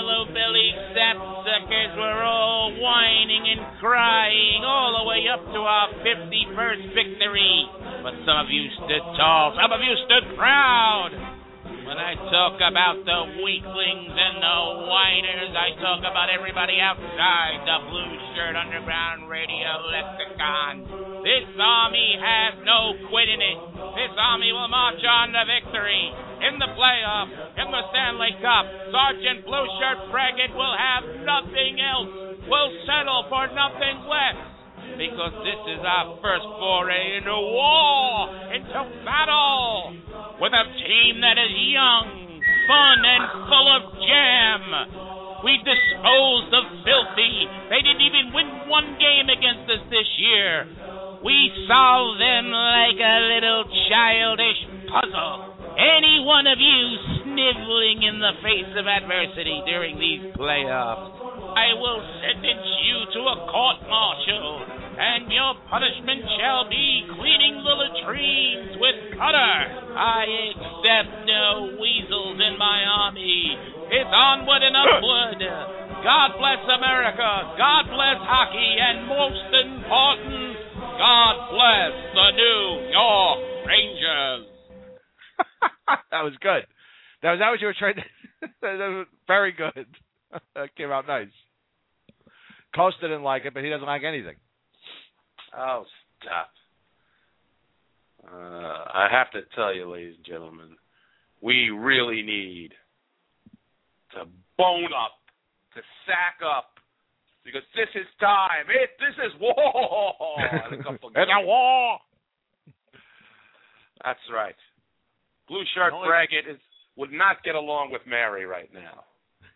yellow-bellied sapsuckers were all whining and crying all the way up to our fifty-first victory. But some of you stood tall, some of you stood proud. When I talk about the weaklings and the whiners, I talk about everybody outside the Blue Shirt Underground Radio lexicon. This army has no quit in it. This army will march on to victory. In the playoffs, in the Stanley Cup, Sergeant Blue Shirt Braggett will have nothing else. Will settle for nothing less. Because this is our first foray into war, into battle, with a team that is young, fun, and full of jam. We disposed of Filthy. They didn't even win one game against us this year. We solved them like a little childish puzzle. Any one of you sniveling in the face of adversity during these playoffs, I will sentence you to a court-martial, and your punishment shall be cleaning the latrines with Cutter. I accept no weasels in my army. It's onward and upward. God bless America. God bless hockey. And most important, God bless the New York Rangers. That was good. That was that what you were trying to... That was very good. That came out nice. Costa didn't like it, but he doesn't like anything. Oh, stop. Uh, I have to tell you, ladies and gentlemen, we really need to bone up, to sack up, because this is time. It, this is war. It's a war. That's right. Blue Shirt Only... Braggett is, would not get along with Mary right now.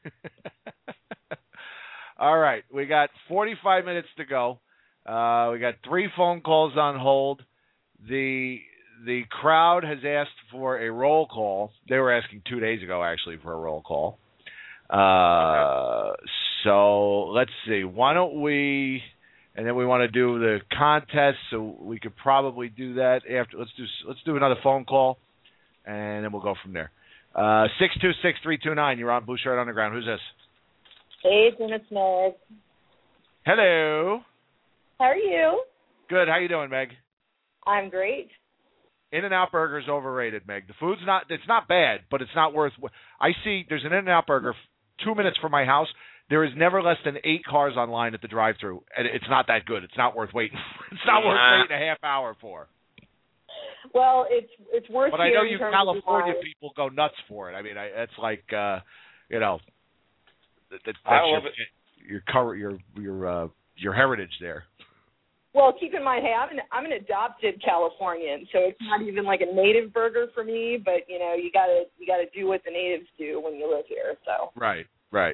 All right, we got forty-five minutes to go. Uh, we got three phone calls on hold. The the crowd has asked for a roll call. They were asking two days ago, actually, for a roll call. Uh, so let's see. Why don't we? And then we want to do the contest, so we could probably do that after. Let's do let's do another phone call, and then we'll go from there. Uh, six two six three two nine. You're on Blue Shirt Underground. Who's this? Hey, Dennis Meg. Hello. How are you? Good. How you doing, Meg? I'm great. In-N-Out Burger is overrated, Meg. The food's not, it's not bad, but it's not worth, I see there's an In-N-Out Burger two minutes from my house. There is never less than eight cars online at the drive-thru, and it's not that good. It's not worth waiting. It's not worth waiting a half hour for. Well, it's it's worth. But I know you California people go nuts for it. I mean, I, it's like, uh, you know, that, that's I your, love it. your your your your, uh, your heritage there. Well, keep in mind, hey, I'm an, I'm an adopted Californian, so it's not even like a native burger for me. But you know, you gotta you gotta do what the natives do when you live here. So right, right.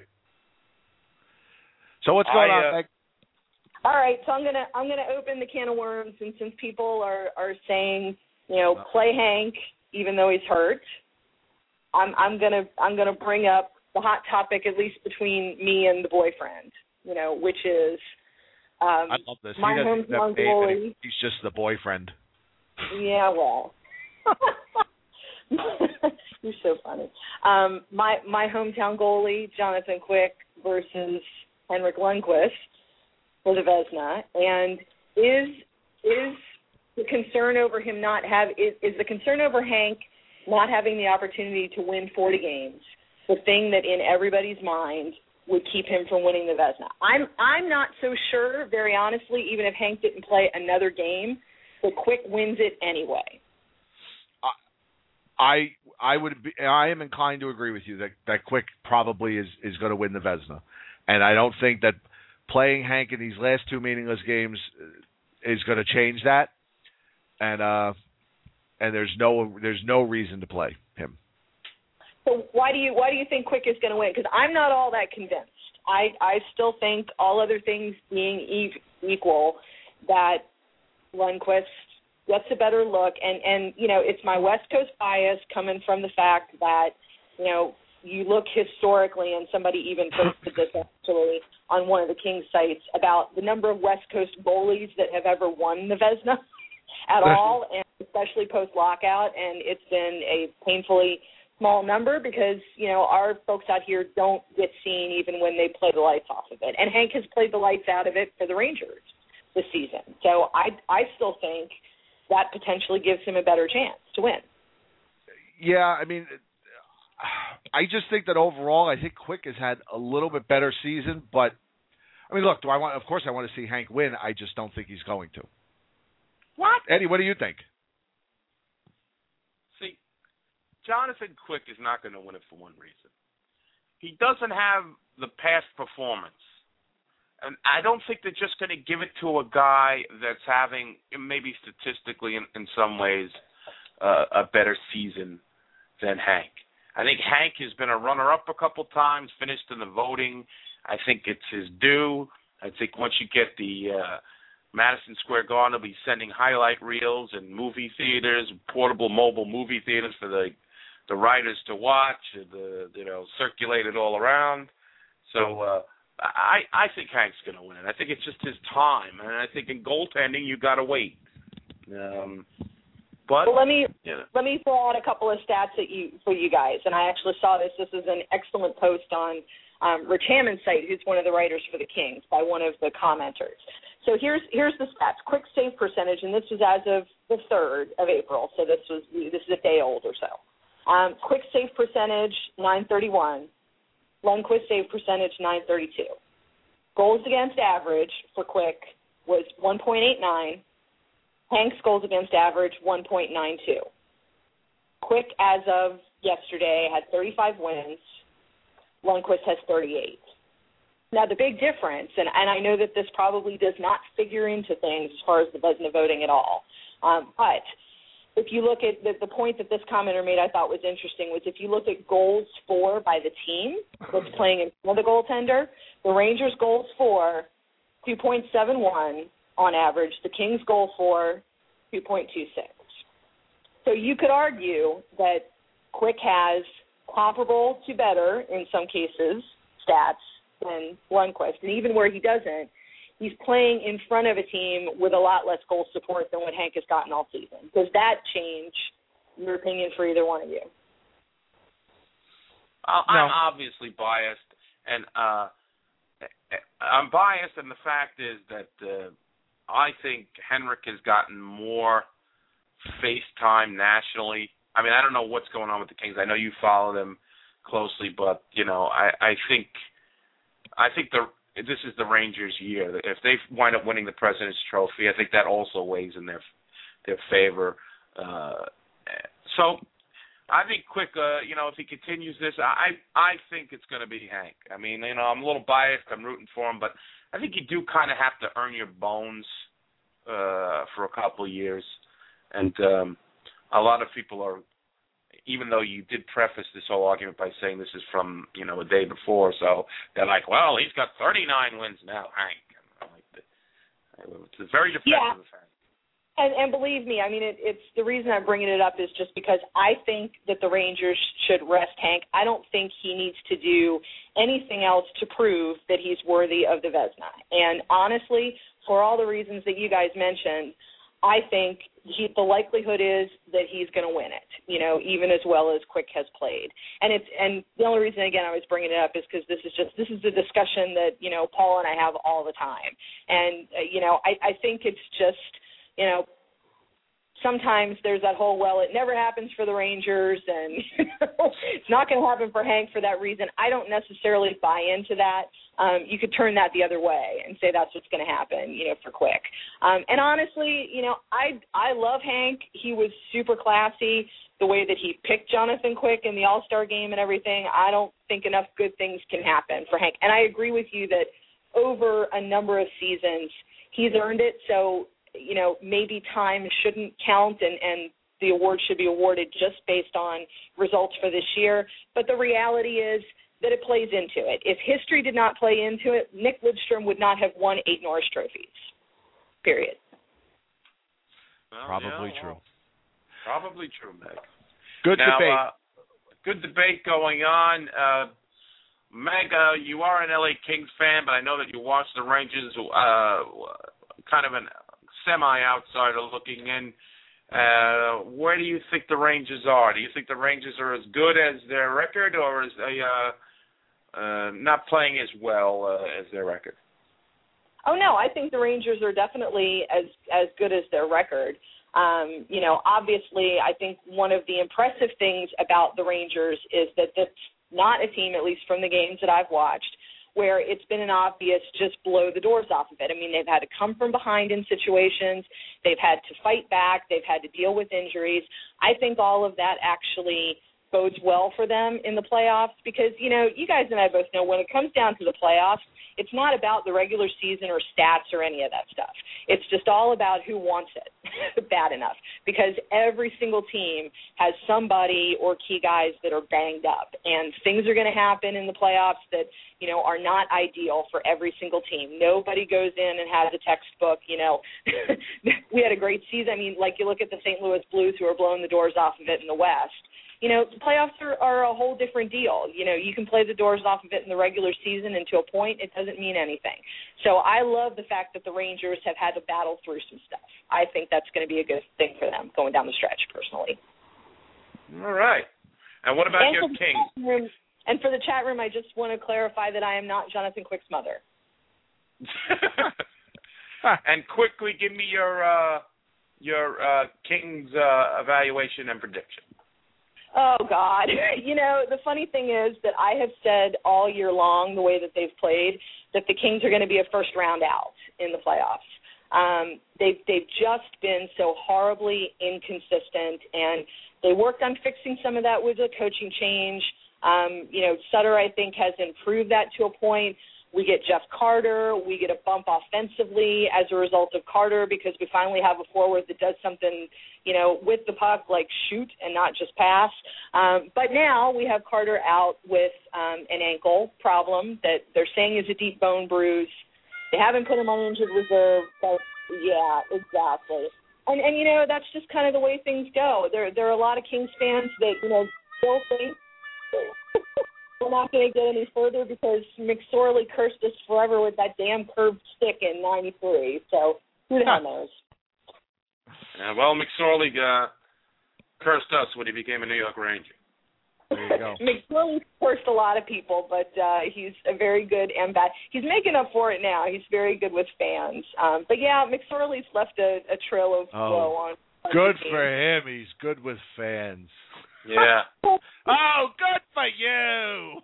So what's going I, on, uh, Meg? all right, so I'm gonna I'm gonna open the can of worms, and since people are, are saying, you know, play Hank even though he's hurt, I'm I'm gonna I'm gonna bring up the hot topic, at least between me and the boyfriend, you know, which is um, I love this. my he doesn't hometown have Dave, goalie. he's just the boyfriend. Yeah, well, you're so funny. Um, my my hometown goalie, Jonathan Quick, versus Henrik Lundqvist for the Vezina, and is is the concern over him not have is, is the concern over Hank not having the opportunity to win forty games the thing that in everybody's mind would keep him from winning the Vezina? I'm I'm not so sure, very honestly, even if Hank didn't play another game, but Quick wins it anyway. I I would be, I am inclined to agree with you that, that Quick probably is, is going to win the Vezina, and I don't think that playing Hank in these last two meaningless games is going to change that, and uh and there's no there's no reason to play him. So why do you why do you think Quick is going to win? Because I'm not all that convinced. I I still think, all other things being e- equal, that Lundqvist gets a better look. And, and, you know, it's my West Coast bias coming from the fact that, you know, you look historically, and somebody even posted this actually on one of the Kings sites, about the number of West Coast goalies that have ever won the Vezina at all, and especially post-lockout. And it's been a painfully small number because, you know, our folks out here don't get seen even when they play the lights off of it. And Hank has played the lights out of it for the Rangers this season. So I, I still think that potentially gives him a better chance to win. Yeah, I mean, I just think that overall, I think Quick has had a little bit better season. But, I mean, look, do I want? Of course I want to see Hank win. I just don't think he's going to. What? Eddie, what do you think? See, Jonathan Quick is not going to win it for one reason. He doesn't have the past performance. And I don't think they're just going to give it to a guy that's having, maybe statistically in, in some ways, uh, a better season than Hank. I think Hank has been a runner-up a couple times, finished in the voting. I think it's his due. I think once you get the uh, Madison Square Garden, they'll be sending highlight reels and movie theaters, portable mobile movie theaters for the the writers to watch, the you know, circulate it all around. So uh, I I think Hank's going to win it. I think it's just his time, and I think in goaltending you got to wait. Um, but well, let me you know. let me throw out a couple of stats at you for you guys, and I actually saw this. This is an excellent post on um, Rich Hammond's site, who's one of the writers for the Kings, by one of the commenters. So here's here's the stats: quick save percentage, and this was as of the third of April. So this was this is a day old or so. Um, quick save percentage nine thirty-one, Lundqvist save percentage nine thirty-two. Goals against average for Quick was one point eight nine. Hank's goals against average one point nine two. Quick as of yesterday had thirty-five wins. Lundqvist has thirty-eight. Now, the big difference, and, and I know that this probably does not figure into things as far as the Vezina voting at all, um, but if you look at the, the point that this commenter made I thought was interesting was if you look at goals for by the team that's playing in front of the goaltender, the Rangers' goals for, two point seven one on average. The Kings' goal for, two point two six. So you could argue that Quick has comparable to better, in some cases, stats than Lundqvist. And even where he doesn't, he's playing in front of a team with a lot less goal support than what Hank has gotten all season. Does that change your opinion for either one of you? Uh, I'm obviously biased, and uh, I'm biased, and the fact is that uh, I think Henrik has gotten more face time nationally. I mean, I don't know what's going on with the Kings. I know you follow them closely, but you know, I, I think, I think the this is the Rangers' year. If they wind up winning the President's Trophy, I think that also weighs in their their favor. Uh, so, I think Quick, uh, you know, if he continues this, I I think it's going to be Hank. I mean, you know, I'm a little biased. I'm rooting for him, but I think you do kind of have to earn your bones uh, for a couple of years. And um, a lot of people are, even though you did preface this whole argument by saying this is from, you know, a day before, so they're like, well, he's got thirty-nine wins now, Hank. And like the, it's very defensive yeah. of Hank. And, and believe me, I mean, it, it's the reason I'm bringing it up is just because I think that the Rangers should rest Hank. I don't think he needs to do anything else to prove that he's worthy of the Vezina. And honestly, for all the reasons that you guys mentioned, I think he, the likelihood is that he's going to win it, you know, even as well as Quick has played. And it's and the only reason, again, I was bringing it up is because this is just this is the discussion that, you know, Paul and I have all the time. And, uh, you know, I, I think it's just, you know, sometimes there's that whole, well, it never happens for the Rangers, and you know, it's not going to happen for Hank for that reason. I don't necessarily buy into that. Um, you could turn that the other way and say that's what's going to happen, you know, for Quick. Um, and honestly, you know, I I love Hank. He was super classy. The way that he picked Jonathan Quick in the All-Star game and everything, I don't think enough good things can happen for Hank. And I agree with you that over a number of seasons, he's earned it. So, you know, maybe time shouldn't count and, and the award should be awarded just based on results for this year. But the reality is that it plays into it. If history did not play into it, Nick Lidstrom would not have won eight Norris trophies, period. Well, Probably yeah, true. Well, probably true, Meg. Good now, debate. Uh, good debate going on. Uh, Meg, uh, you are an L A Kings fan, but I know that you watch the Rangers uh, kind of an semi-outsider looking in. Uh, where do you think the Rangers are? Do you think the Rangers are as good as their record, or is they uh, uh, not playing as well uh, as their record? Oh, no, I think the Rangers are definitely as, as good as their record. Um, you know, obviously, I think one of the impressive things about the Rangers is that that's not a team, at least from the games that I've watched, where it's been an obvious just blow the doors off of it. I mean, they've had to come from behind in situations. They've had to fight back. They've had to deal with injuries. I think all of that actually bodes well for them in the playoffs because, you know, you guys and I both know when it comes down to the playoffs, it's not about the regular season or stats or any of that stuff. It's just all about who wants it bad enough because every single team has somebody or key guys that are banged up, and things are going to happen in the playoffs that, you know, are not ideal for every single team. Nobody goes in and has a textbook, you know. We had a great season. I mean, like you look at the Saint Louis Blues who are blowing the doors off of it in the West. You know, the playoffs are, are a whole different deal. You know, you can play the doors off of it in the regular season, and to a point, it doesn't mean anything. So I love the fact that the Rangers have had to battle through some stuff. I think that's going to be a good thing for them going down the stretch, personally. All right. And what about and your Kings? Room, and for the chat room, I just want to clarify that I am not Jonathan Quick's mother. And quickly give me your uh, your uh, Kings uh, evaluation and prediction. Oh, God. You know, the funny thing is that I have said all year long, the way that they've played, that the Kings are going to be a first round out in the playoffs. Um, they've, they've just been so horribly inconsistent, and they worked on fixing some of that with a coaching change. Um, you know, Sutter, I think, has improved that to a point. We get Jeff Carter. We get a bump offensively as a result of Carter because we finally have a forward that does something, you know, with the puck, like shoot and not just pass. Um, but now we have Carter out with um, an ankle problem that they're saying is a deep bone bruise. They haven't put him on injured reserve, but yeah, exactly. And, and you know, that's just kind of the way things go. There, there are a lot of Kings fans that, you know, still think we're not going to get any further because McSorley cursed us forever with that damn curved stick in ninety-three. So who the hell knows? Uh, well, McSorley uh, cursed us when he became a New York Ranger. There you go. McSorley cursed a lot of people, but uh, he's a very good and bad. He's making up for it now. He's very good with fans. Um, but, yeah, McSorley's left a, a trail of oh, blow on. on Good for him. He's good with fans. Yeah. Oh, good for you.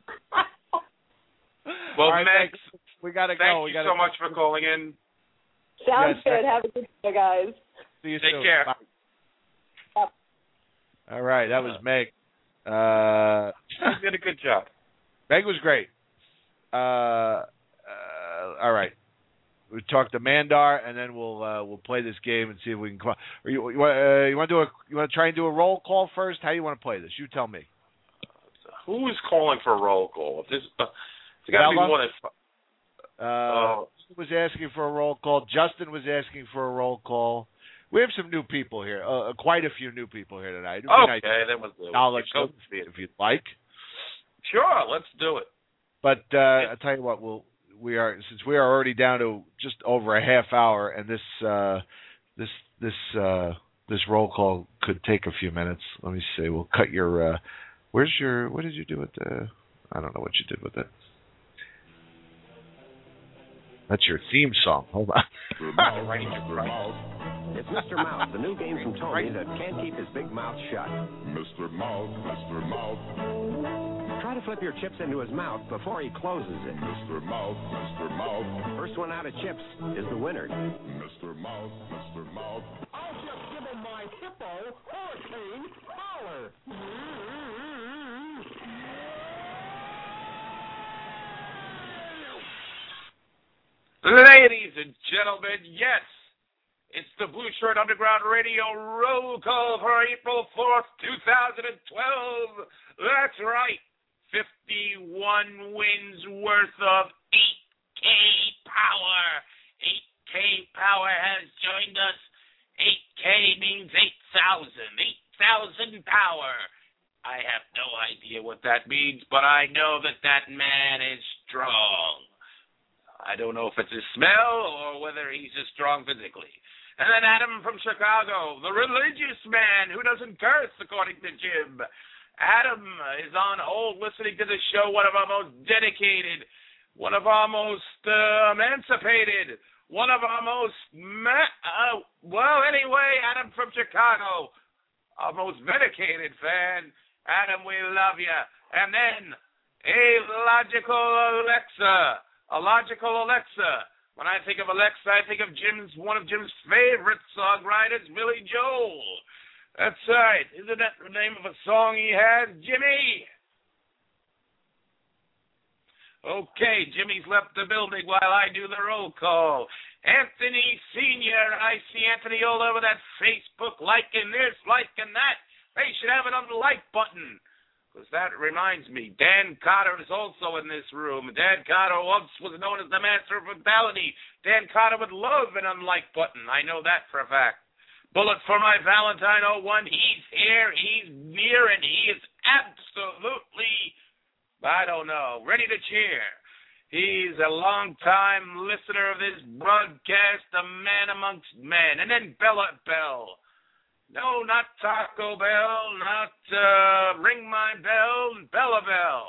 Well, right, Max, we got to go. Thank we you gotta... so much for calling in. Sounds yes, good. Have a good day, guys. See you Take soon. care. Bye. All right, that was Meg. Uh, you did a good job. Meg was great. Uh, uh, all right. We talk to Mandar, and then we'll uh, we'll play this game and see if we can come on. Or you you want uh, you want to do a you want to try and do a roll call first? How do you want to play this? You tell me. Who is calling for a roll call? If this, uh, there's got to be more than five. Uh, oh. was asking for a roll call. Justin was asking for a roll call. We have some new people here. Uh, quite a few new people here tonight. It'd be Okay, nice then we'll do knowledge it. if you'd like. Sure, let's do it. But uh, I'll tell you what, we'll we are since we are already down to just over a half hour, and this uh, this this uh, this roll call could take a few minutes. Let me see. We'll cut your. Uh, where's your? What did you do with the? I don't know what you did with it. That's your theme song. Hold on. It's Mister Mouth, the new game from Tony that can't keep his big mouth shut. Mister Mouth, Mister Mouth. Try to flip your chips into his mouth before he closes it. Mister Mouth, Mister Mouth. First one out of chips is the winner. Mister Mouth, Mister Mouth. I'll just give him my hippo hurricane power. Ladies and gentlemen, yes, it's the Blue Shirt Underground Radio roll call for April fourth, twenty twelve. That's right, fifty-one wins worth of eight K power. eight K power has joined us. eight K means eight thousand. eight thousand power. I have no idea what that means, but I know that that man is strong. I don't know if it's his smell or whether he's just strong physically. And then Adam from Chicago, the religious man who doesn't curse, according to Jim. Adam is on hold listening to the show, one of our most dedicated, one of our most uh, emancipated, one of our most, ma- uh, well, anyway, Adam from Chicago, our most dedicated fan. Adam, we love you. And then a logical Alexa, a logical Alexa. When I think of Alexa, I think of Jim's, one of Jim's favorite songwriters, Billy Joel. That's right. Isn't that the name of a song he has? Jimmy. Okay, Jimmy's left the building while I do the roll call. Anthony Senior, I see Anthony all over that Facebook, liking this, liking that. They should have it on the like button. Because that reminds me, Dan Carter is also in this room. Dan Carter once was known as the master of brutality. Dan Carter would love an unlike button. I know that for a fact. Bullet for my Valentine oh one. He's here, he's near, and he is absolutely, I don't know, ready to cheer. He's a long-time listener of this broadcast, a man amongst men. And then Bella Bell. No, not Taco Bell, not uh, Ring My Bell, Bella Bell.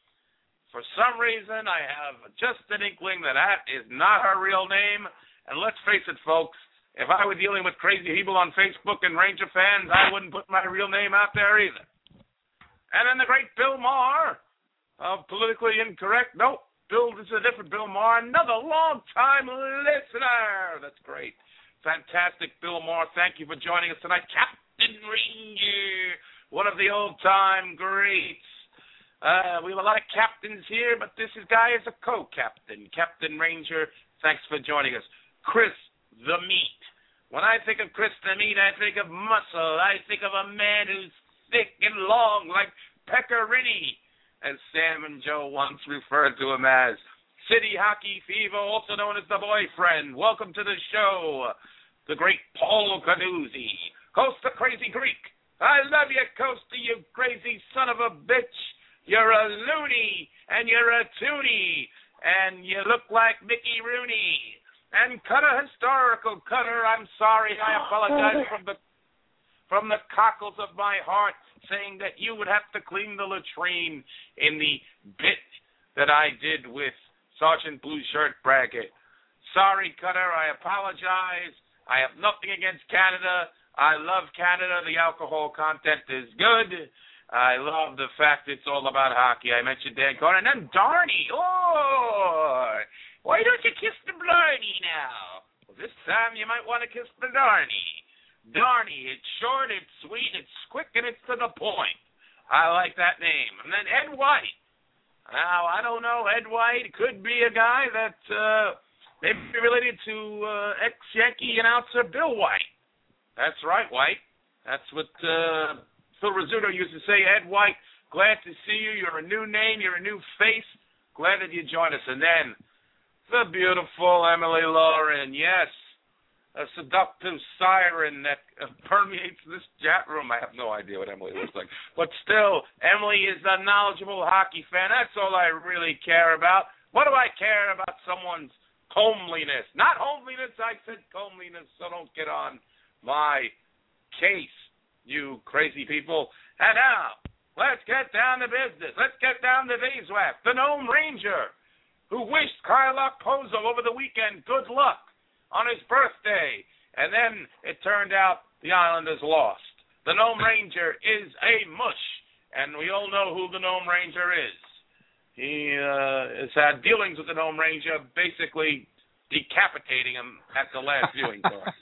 For some reason, I have just an inkling that that is not her real name. And let's face it, folks, if I were dealing with crazy people on Facebook and Ranger fans, I wouldn't put my real name out there either. And then the great Bill Maher of Politically Incorrect. Nope, Bill, this is a different Bill Maher, another long-time listener. That's great. Fantastic, Bill Maher. Thank you for joining us tonight. Captain Ranger, one of the old-time greats. Uh, we have a lot of captains here, but this is guy is a co-captain. Captain Ranger, thanks for joining us. Chris the Meat. When I think of Chris the Meat, I think of muscle. I think of a man who's thick and long like Pecorini, as Sam and Joe once referred to him as. City Hockey Fever, also known as the boyfriend. Welcome to the show, the great Paul Canuzzi. Costa Crazy Greek. I love you, Costa, you crazy son of a bitch. You're a loony, and you're a toonie, and you look like Mickey Rooney. And Cutter Historical Cutter, I'm sorry, I apologize from the from the cockles of my heart, saying that you would have to clean the latrine in the bit that I did with Sergeant Blue Shirt Brackett. Sorry, Cutter, I apologize. I have nothing against Canada. I love Canada. The alcohol content is good. I love the fact it's all about hockey. I mentioned Dan Carter. And then Darnie. Oh, why don't you kiss the Blarney now? Well, this time you might want to kiss the Darnie. Darnie, it's short, it's sweet, it's quick, and it's to the point. I like that name. And then Ed White. Now, I don't know, Ed White could be a guy that uh, may be related to uh, ex-Yankee announcer Bill White. That's right, White. That's what uh, Phil Rizzuto used to say. Ed White, glad to see you. You're a new name. You're a new face. Glad that you joined us. And then the beautiful Emily Lauren. Yes, a seductive siren that uh, permeates this chat room. I have no idea what Emily looks like. But still, Emily is a knowledgeable hockey fan. That's all I really care about. What do I care about someone's comeliness? Not homeliness, I said comeliness, so don't get on my case, you crazy people. And now, let's get down to business. Let's get down to beeswax. The Gnome Ranger, who wished Kyle Okposo over the weekend good luck on his birthday, and then it turned out the Islanders lost. The Gnome Ranger is a mush, and we all know who the Gnome Ranger is. He uh, has had dealings with the Gnome Ranger, basically decapitating him at the last viewing party.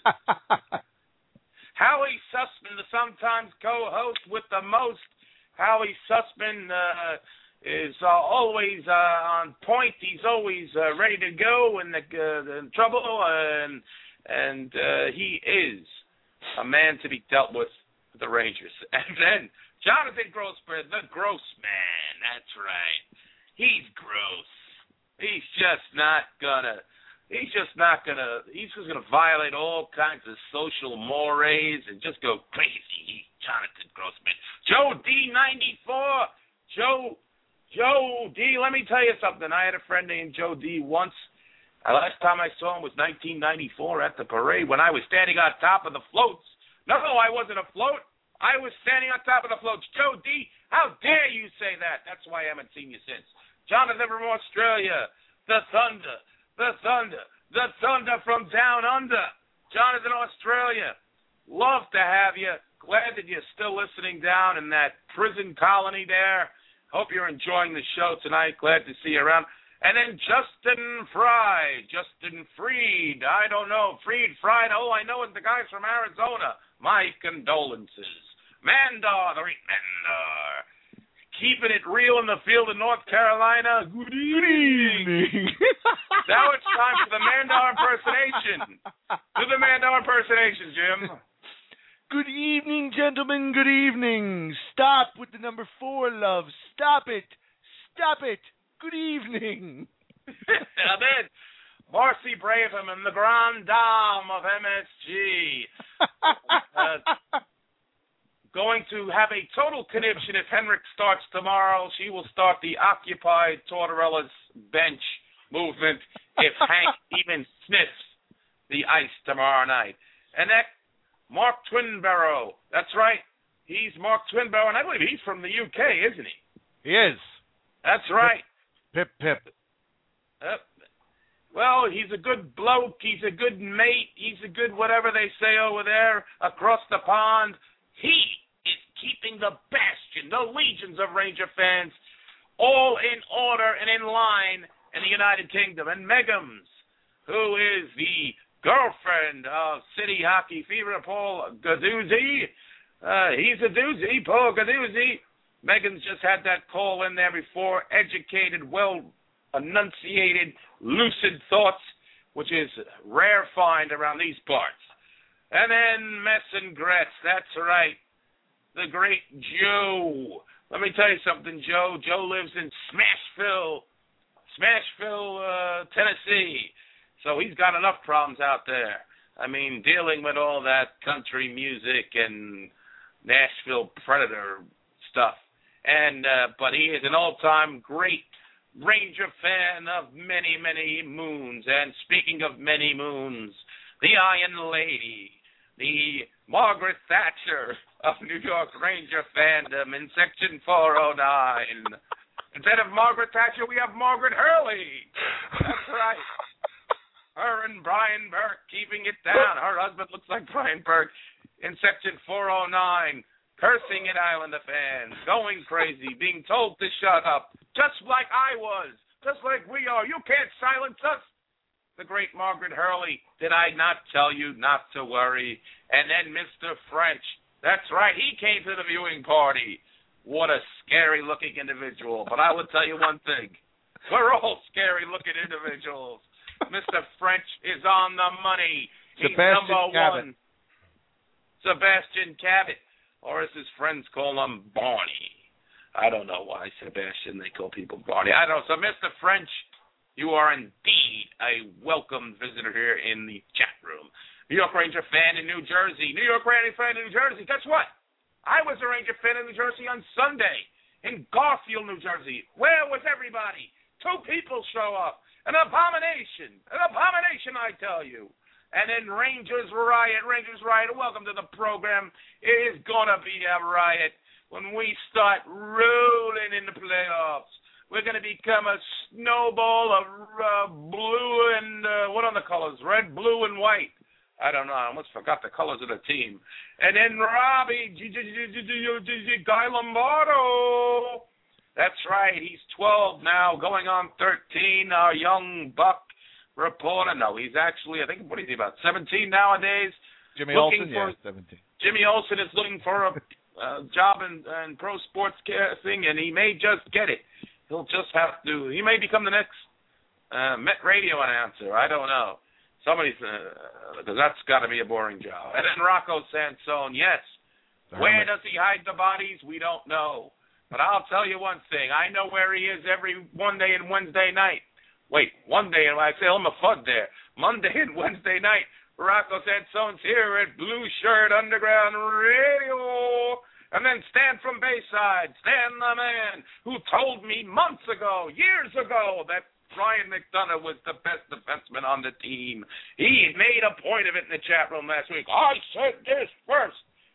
Howie Sussman, the sometimes co-host with the most. Howie Sussman uh, is uh, always uh, on point. He's always uh, ready to go in the uh, in trouble, and and uh, he is a man to be dealt with for the Rangers. And then Jonathan Grossberg, the gross man. That's right. He's gross. He's just not gonna. He's just not gonna. He's just gonna violate all kinds of social mores and just go crazy. Jonathan Grossman. Joe D ninety-four. Joe. Joe D, let me tell you something. I had a friend named Joe D once, The last time I saw him was nineteen ninety-four at the parade when I was standing on top of the floats. No, I wasn't afloat. I was standing on top of the floats. Joe D., how dare you say that? That's why I haven't seen you since. Jonathan from Australia, the Thunder, the Thunder, the Thunder from down under. Jonathan, Australia, love to have you. Glad that you're still listening down in that prison colony there. Hope you're enjoying the show tonight. Glad to see you around. And then Justin Fry, Justin Freed, I don't know, Freed, Fried, all I know is the guys from Arizona. My condolences. Mandar, the great Mandar. Keeping it real in the field in North Carolina. Good evening. Now it's time for the Mandar impersonation. Do the Mandar impersonation, Jim. Good evening, gentlemen. Good evening. Stop with the number four, love. Stop it. Stop it. Good evening. Now then, Marcy Braveham and the Grand Dame of M S G. Uh, going to have a total conniption if Henrik starts tomorrow. She will start the Occupy Tortorella's bench movement if Hank even sniffs the ice tomorrow night. And that Mark Twinbarrow. That's right. He's Mark Twinbarrow, and I believe he's from the U K, isn't he? He is. That's right. Pip, pip. Uh, well, he's a good bloke. He's a good mate. He's a good whatever they say over there across the pond. He is keeping the bastion, the legions of Ranger fans, all in order and in line in the United Kingdom. And Megams, who is the girlfriend of City Hockey Fever, Paul Gaduzzi. Uh, he's a doozy, Paul Gaduzzi. Megan's just had that call in there before. Educated, well-enunciated, lucid thoughts, which is rare find around these parts. And then Mess and Gretz, that's right. The great Joe. Let me tell you something, Joe. Joe lives in Smashville, Smashville, uh, Tennessee. So he's got enough problems out there. I mean, dealing with all that country music and Nashville Predator stuff. And uh, but he is an all-time great Ranger fan of many, many moons. And speaking of many moons, the Iron Lady, the Margaret Thatcher of New York Ranger fandom in Section four oh nine. Instead of Margaret Thatcher, we have Margaret Hurley. That's right. Her and Brian Burke keeping it down. Her husband looks like Brian Burke in Section four oh nine, cursing at Islander fans, going crazy, being told to shut up, just like I was, just like we are. You can't silence us. The great Margaret Hurley, did I not tell you not to worry? And then Mister French, that's right, he came to the viewing party. What a scary-looking individual. But I will tell you one thing. We're all scary-looking individuals. Mister French is on the money. He's Sebastian number Cabot. one. Sebastian Cabot, or as his friends call him, Barney. I don't know why Sebastian, they call people Barney. I don't know. So, Mister French, you are indeed a welcome visitor here in the chat room. New York Ranger fan in New Jersey. New York Ranger fan in New Jersey. Guess what? I was a Ranger fan in New Jersey on Sunday in Garfield, New Jersey. Where was everybody? Two people show up. An abomination. An abomination, I tell you. And then Rangers Riot. Rangers Riot, welcome to the program. It is going to be a riot when we start rolling in the playoffs. We're going to become a snowball of uh, blue and, uh, what are the colors? Red, blue, and white. I don't know. I almost forgot the colors of the team. And then Robbie, Guy Lombardo. That's right. He's twelve now, going on thirteen. Our young buck reporter. No, he's actually, I think, what is he, about seventeen nowadays? Jimmy Looking Olsen, for, yeah, seventeen. Jimmy Olsen is looking for a uh, job in, in pro sports casting, and he may just get it. He'll just have to, he may become the next uh, Met radio announcer. I don't know. Somebody's, because uh, that's got to be a boring job. And then Rocco Sansone, yes. Where does he hide the bodies? We don't know. But I'll tell you one thing. I know where he is every Monday and Wednesday night. Wait, one day, and I say, I'm a fud there. Monday and Wednesday night, Rocco Sansone's here at Blue Shirt Underground Radio. And then Stan from Bayside, Stan the man, who told me months ago, years ago, that Ryan McDonough was the best defenseman on the team. He made a point of it in the chat room last week. I said this first.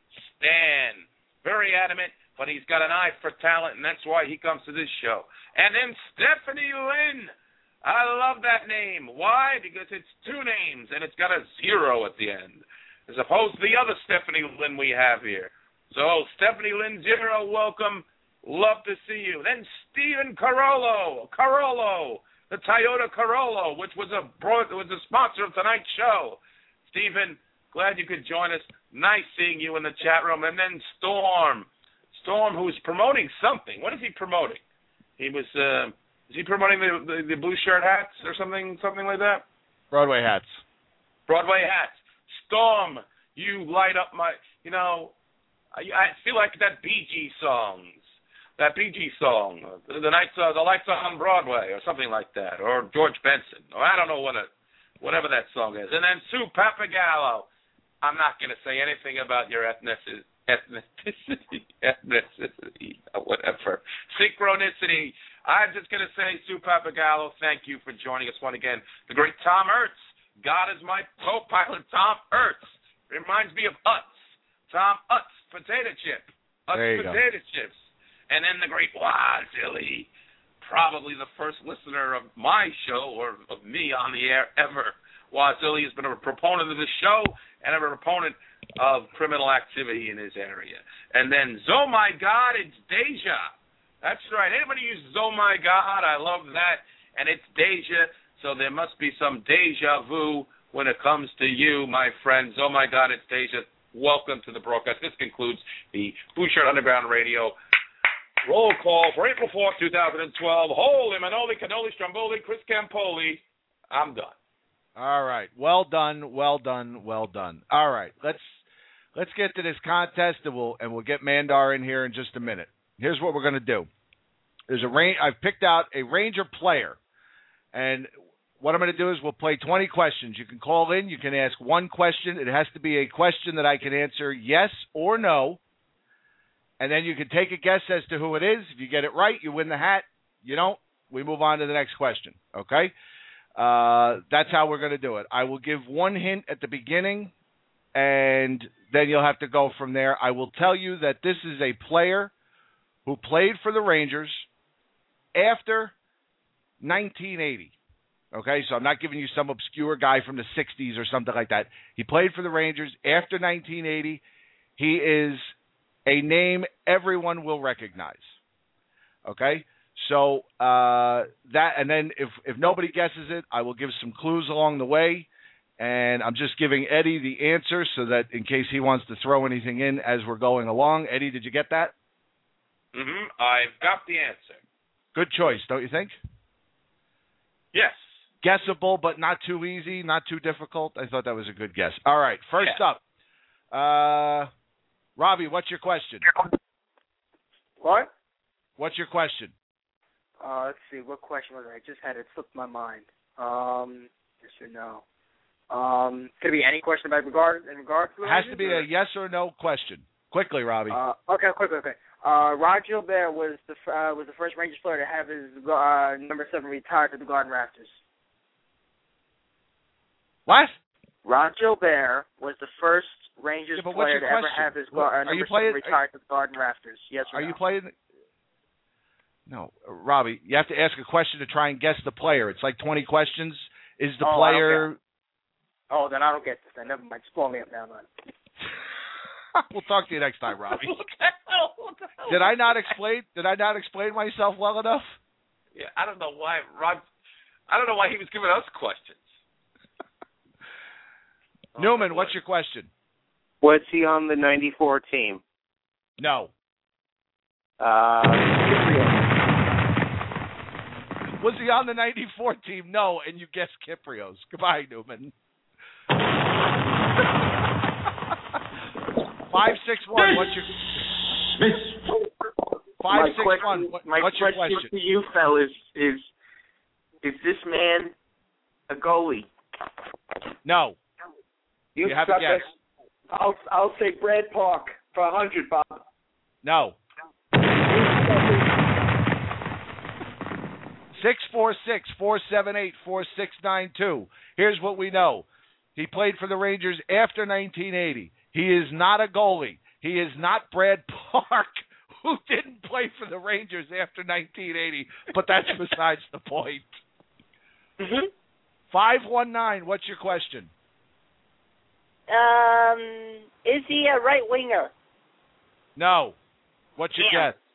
Stan, very adamant, but he's got an eye for talent, and that's why he comes to this show. And then Stephanie Lynn. I love that name. Why? Because it's two names, and it's got a zero at the end, as opposed to the other Stephanie Lynn we have here. So, Stephanie Lynn Zero, welcome. Love to see you. Then Stephen Carollo, Carollo, the Toyota Corolla, which was a was a sponsor of tonight's show. Stephen, glad you could join us. Nice seeing you in the chat room. And then Storm, Storm, who's promoting something. What is he promoting? He was uh, is he promoting the, the the blue shirt hats or something something like that? Broadway hats. Broadway hats. Storm, you light up my. You know, I, I feel like that Bee Gees songs. That Bee Gees song, the, the nights, uh, the lights on Broadway, or something like that, or George Benson, or I don't know what it, whatever that song is. And then Sue Papagallo. I'm not going to say anything about your ethnicity, ethnicity, ethnicity, whatever, synchronicity. I'm just going to say, Sue Papagallo, thank you for joining us once again. The great Tom Ertz. God is my co-pilot, Tom Ertz. Reminds me of Utz. Tom Utz, potato chip. Utz There you potato go. chips. And then the great Wazili, probably the first listener of my show or of me on the air ever. Wazili has been a proponent of the show and a proponent of criminal activity in his area. And then, oh my God, it's Deja. That's right. Anybody uses oh my God, I love that. And it's Deja, so there must be some deja vu when it comes to you, my friends. Oh my God, it's Deja. Welcome to the broadcast. This concludes the Bouchard Underground Radio roll call for April fourth, two thousand twelve. Holy Manoli, Canoli, Stromboli, Chris Campoli. I'm done. All right. Well done. Well done. Well done. All right. Let's let's get to this contest, and we'll and we'll get Mandar in here in just a minute. Here's what we're going to do. There's a range. I've picked out a Ranger player, and what I'm going to do is we'll play twenty questions. You can call in. You can ask one question. It has to be a question that I can answer yes or no. And then you can take a guess as to who it is. If you get it right, you win the hat. You don't, we move on to the next question, okay? Uh, that's how we're going to do it. I will give one hint at the beginning, and then you'll have to go from there. I will tell you that this is a player who played for the Rangers after nineteen eighty, okay? So I'm not giving you some obscure guy from the sixties or something like that. He played for the Rangers after nineteen eighty. He is a name everyone will recognize. Okay? So uh, that, and then if, if nobody guesses it, I will give some clues along the way. And I'm just giving Eddie the answer so that in case he wants to throw anything in as we're going along. Eddie, did you get that? Mm-hmm. I've got the answer. Good choice, don't you think? Yes. Guessable, but not too easy, not too difficult. I thought that was a good guess. All right, first Yeah. up. Uh, Robbie, what's your question? What? What's your question? Uh, let's see. What question was it? I just had it slipped my mind. Um, yes or no? Um, could it be any question about regard in regards to It the has to Rangers, be or? a yes or no question. Quickly, Robbie. Uh, okay, quickly, okay. Uh, Rod Gilbert was the uh, was the first Rangers player to have his uh, number seven retired to the Garden Rafters. What? Rod Gilbert was the first Rangers Yeah, but what's player your to ever question? have his What- uh, are number you playing- seven retired to the Garden Rafters. Yes or Are no? you playing? No, uh, Robbie. You have to ask a question to try and guess the player. It's like twenty questions. Is the Oh, I don't player? get- Oh, then I don't get this. Then never mind. Just blow me up now, man. We'll talk to you next time, Robbie. What the hell? What the hell? Did I not explain? Did I not explain myself well enough? Yeah, I don't know why Rod. I don't know why he was giving us questions. Oh, Newman, boy. what's your question? Was he on the ninety-four team? No. Uh, Was he on the ninety-four team? No, and you guessed Kyprios. Goodbye, Newman. Five six one. What's your five my six question, one? What, my what's your question question? to you, fellas, is: Is this man a goalie? No. You, You have a suck guess. it. I'll I'll say Brad Park for a hundred, Bob. No. six four six, four seven eight, four six nine two. Here's what we know. He played for the Rangers after nineteen eighty. He is not a goalie. He is not Brad Park, who didn't play for the Rangers after nineteen eighty, but that's besides the point. Mm-hmm. five one nine, what's your question? Um, is he a right winger? No. What's your Damn. guess?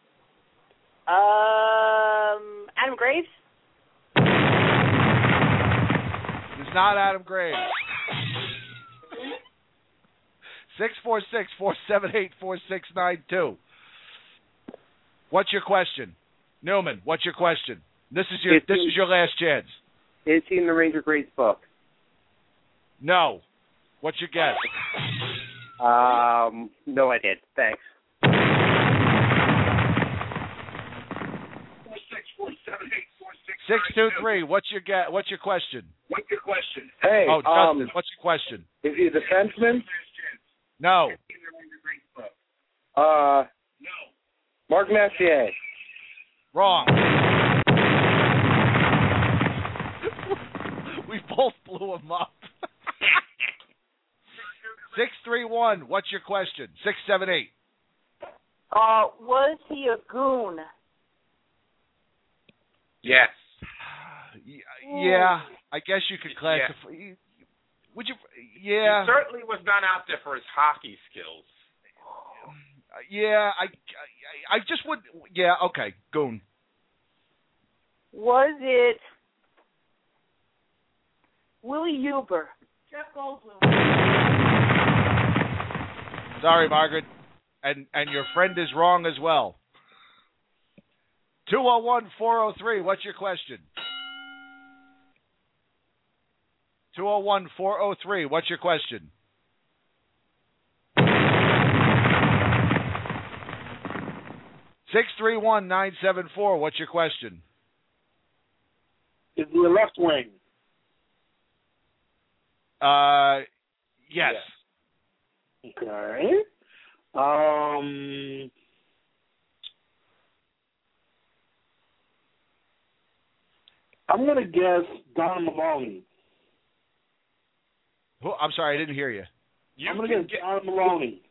Um, Adam Graves? It's not Adam Graves. six four six, four seven eight, four six nine two. What's your question? Newman, what's your question? This is your Is this he- is your last chance. Is he in the Ranger Greats book? No. What's your guess? Um, no, I did. Thanks. six two three, what's your guess? What's your question? What's your question? Hey, Oh, Justin, um, what's your question? is he a defenseman? No. Uh, no. Mark Messier. Wrong. We both blew him up. six three one, what's your question? six seven eight. Uh, was he a goon? Yes. Yeah, I guess you could classify. Would you? Yeah. He certainly was not out there for his hockey skills. Yeah, I, I, I just would. Yeah, okay, goon. Was it Willie Huber? Jeff Goldblum. Sorry, Margaret, and and your friend is wrong as well. two oh one, four oh three, what's your question? two oh one, four oh three, what's your question? six three one, nine seven four, what's your question? Is he a left wing? Uh, yes. Okay. Um. I'm gonna guess Don Maloney. Who, I'm sorry, I didn't hear you. You I'm gonna can guess get, Don Maloney.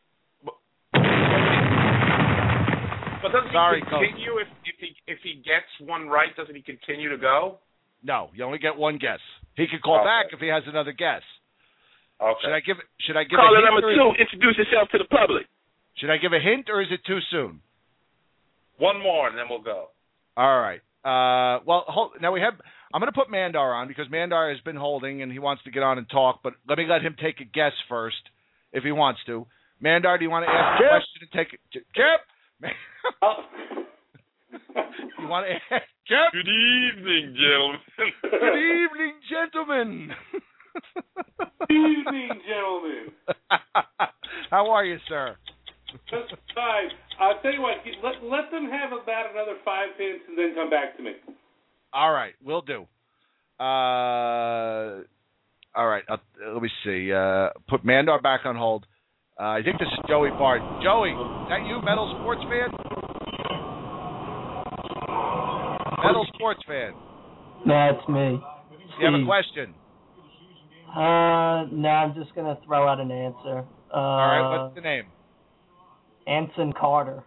but doesn't Sorry, he continue if, if he if he gets one right? Doesn't he continue to go? No, you only get one guess. He could call Okay. back if he has another guess. Okay. Should I give? Should I give Caller a hint? number or two, is- introduce yourself to the public. Should I give a hint, or is it too soon? One more, and then we'll go. All right. Uh, well, hold, now we have. I'm going to put Mandar on because Mandar has been holding and he wants to get on and talk. But let me let him take a guess first, if he wants to. Mandar, do you want to ask a Chip? question and take it? Chip. You want to ask Chip? Good evening, gentlemen. Good evening, gentlemen. Good evening, gentlemen. How are you, sir? That's fine. I'll tell you what. Let let them have about another five minutes and then come back to me. All right, will do. Uh, all right, uh, let me see. Uh, put Mandar back on hold. Uh, I think this is Joey Bard. Joey, is that you, Metal Sports fan? Metal Sports fan. That's me. You have a question? Uh, no, I'm just gonna throw out an answer. Uh, All right, what's the name? Anson Carter.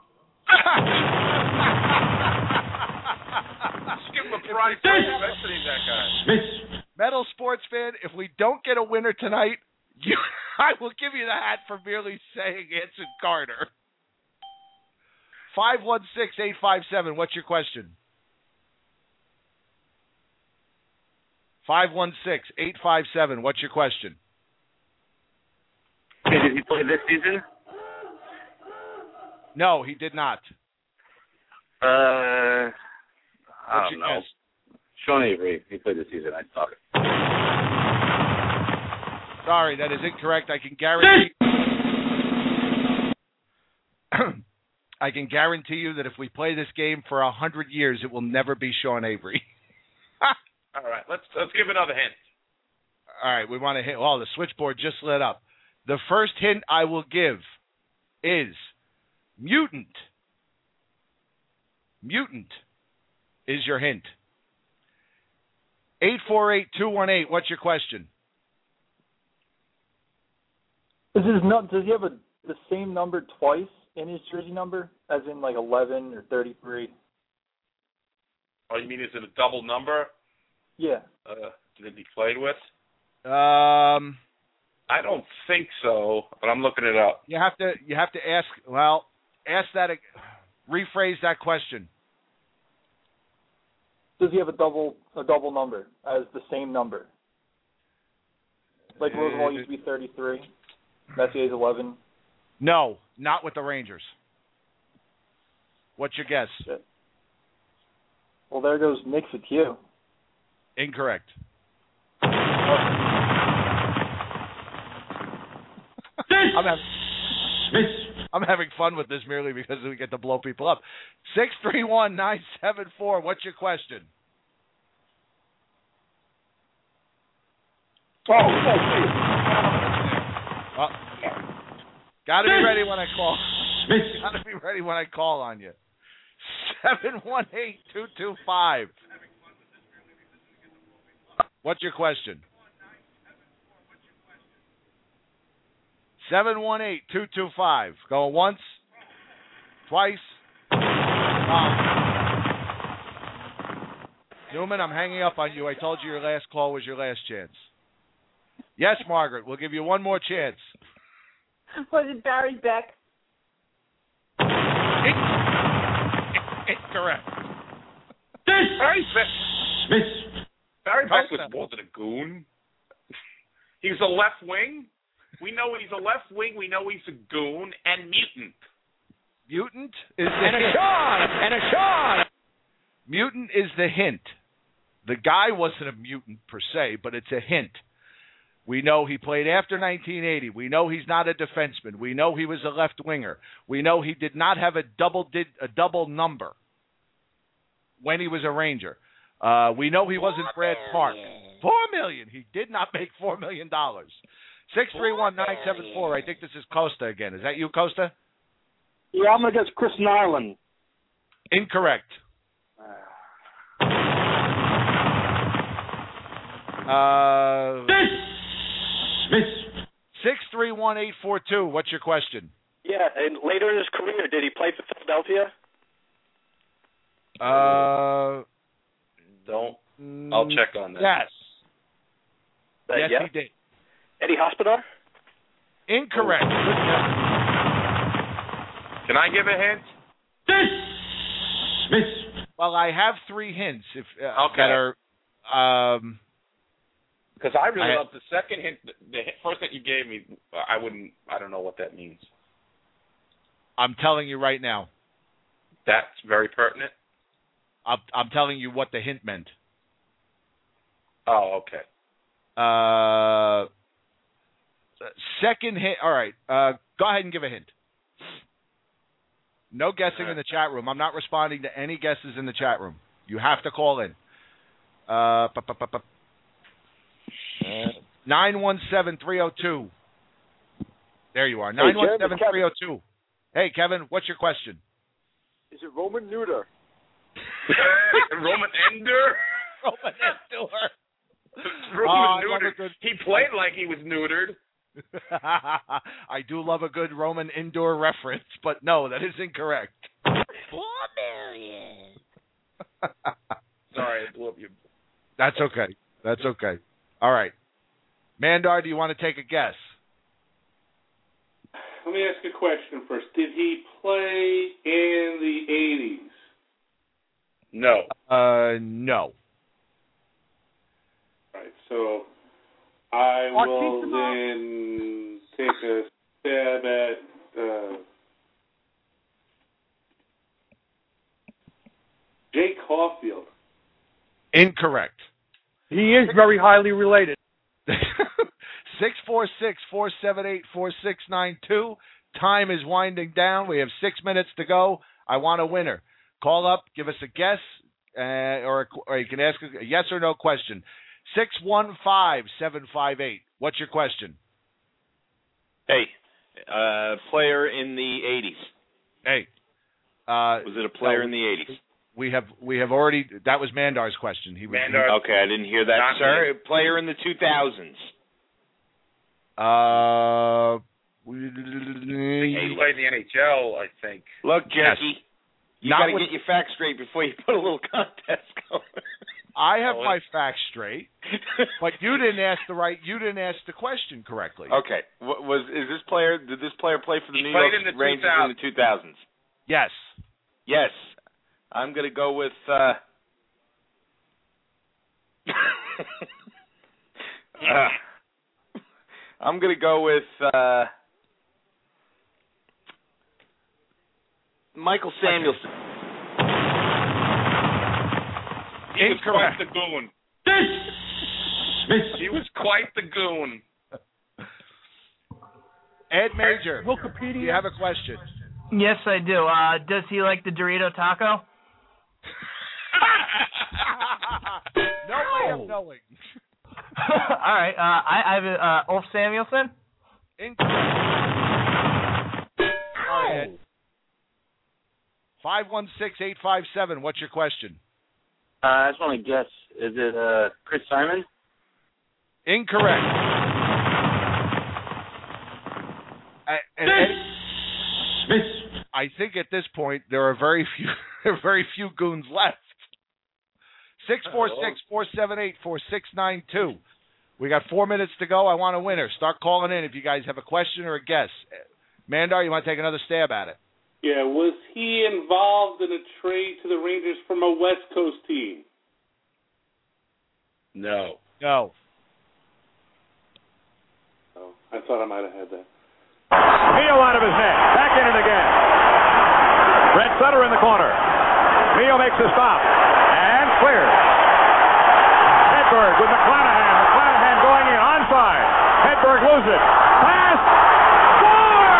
Give him a prize for mentioning that guy. Metal Sports fan, if we don't get a winner tonight, you, I will give you the hat for merely saying Anson Carter. five one six, eight five seven, what's your question? five one six, eight five seven, what's your question? Okay, did he play this season? No, he did not. Uh, I What's don't your know. guess? Sean Avery. He played this season. I thought. Sorry, that is incorrect. I can guarantee I can guarantee you that if we play this game for a hundred years, it will never be Sean Avery. All right, let's let's give another hint. All right, we want to hit. Oh, the switchboard just lit up. The first hint I will give is mutant. Mutant. is your hint. eight four eight, two one eight, what's your question? This is not, does he have a, the same number twice in his jersey number, as in like eleven or thirty-three? Oh, you mean is it a double number? Yeah. Uh, that he played with? Um, I don't think so, but I'm looking it up. You have to. You have to ask. Well, ask that. Rephrase that question. Does he have a double a double number as the same number? Like Roosevelt used to be thirty-three. Messier's eleven. No, not with the Rangers. What's your guess? Shit. Well, there goes Nick Q. Incorrect. I'm having, I'm having fun with this merely because we get to blow people up. six three one, nine seven four, what's your question? Oh, oh, gotta be ready when I call. Gotta be ready when I call on you. seven one eight, two two five. What's your question? seven one eight, two two five. Going once, twice. Um, Newman, I'm hanging up on you. I told you your last call was your last chance. Yes, Margaret, we'll give you one more chance. Was it Barry Beck? Incorrect. Barry Beck. Barry Beck was, wasn't a goon. He was a left wing. We know he's a left wing. We know he's a goon and mutant. Mutant is the And a hint. shot! And a shot! Mutant is the hint. The guy wasn't a mutant per se, but it's a hint. We know he played after nineteen eighty. We know he's not a defenseman. We know he was a left winger. We know he did not have a double did a double number when he was a Ranger. Uh, we know he wasn't Brad Park. Four million. He did not make four million dollars. Six three one nine seven four. I think this is Costa again. Is that you, Costa? Yeah, I'm going to guess Chris Nyland. Incorrect. Uh, six three one eight four two. What's your question? Yeah, and later in his career, did he play for Philadelphia? Uh, Don't. I'll check on that. Yes. Uh, yes, yeah. he did. Eddie Hospodar? Incorrect. Can I give a hint? Well, I have three hints. If uh, Okay. that are. Um, Because I really I- love the second hint. The the first hint you gave me, I wouldn't. I don't know what that means. I'm telling you right now. That's very pertinent. I'm, I'm telling you what the hint meant. Oh, okay. Uh, second hint. All right. Uh, go ahead and give a hint. No guessing in the chat room. I'm not responding to any guesses in the chat room. You have to call in. Uh, pu- pu- pu- pu- nine one seven, three oh two. There you are. nine one seven, three oh two. Hey, Kevin, what's your question? Is it Roman Neuter? Roman Ender? Roman Ender. Roman Oh, I love neutered. a good- He played like he was neutered. I do love a good Roman indoor reference, but no, that is incorrect. Four million. Sorry, I blew up your... That's okay. That's okay. All right. Mandar, do you want to take a guess? Let me ask you a question first. Did he play in the eighties? No. Uh, no. Right, so I will Artissimo. then take a stab at uh, Jake Caulfield. Incorrect. He is very highly related. six four six, four seven eight, four six nine two. Time is winding down. We have six minutes to go. I want a winner. Call up, give us a guess, uh, or, a, or you can ask a yes or no question. six one five, seven five eight. What's your question? Hey, uh, player in the eighties. Hey. Uh, Was it a player no, in the eighties? We have we have already. That was Mandar's question. He was. Mandar. Okay, I didn't hear that, Not sir. Player in the two thousands. Uh. He played in the N H L, I think. Look, Jackie, Yes. you Not got to with- get your facts straight before you put a little contest going. I have Oh, my facts straight, but you didn't ask the right. You didn't ask the question correctly. Okay, what was is this player? Did this player play for the He New played York in the Rangers in the two thousands? Yes. Yes, I'm gonna go with. Uh, uh, I'm gonna go with uh, Michael Samuelson. He was quite the goon. He was quite the goon. Ed Major, do you have a question? Yes, I do. Uh, does he like the Dorito taco? No way of knowing. All right. Uh, I, I have uh, Ulf Samuelson. Incorrect. All right, Ed. five one six, eight five seven, what's your question? Uh, I just want to guess. Is it uh, Chris Simon? Incorrect. I, and Ed, I think at this point there are very few there are very few goons left. Six four six, four seven eight, four six nine two. We got four minutes to go. I want a winner. Start calling in if you guys have a question or a guess. Mandar, you want to take another stab at it? Yeah, was he involved in a trade to the Rangers from a West Coast team? No. No. Oh, I thought I might have had that. Mio out of his net. Back in it again. Brett Sutter in the corner. Mio makes a stop. And clears. Hedberg with McClanahan. McClanahan going in onside. Hedberg loses it. Pass. Score!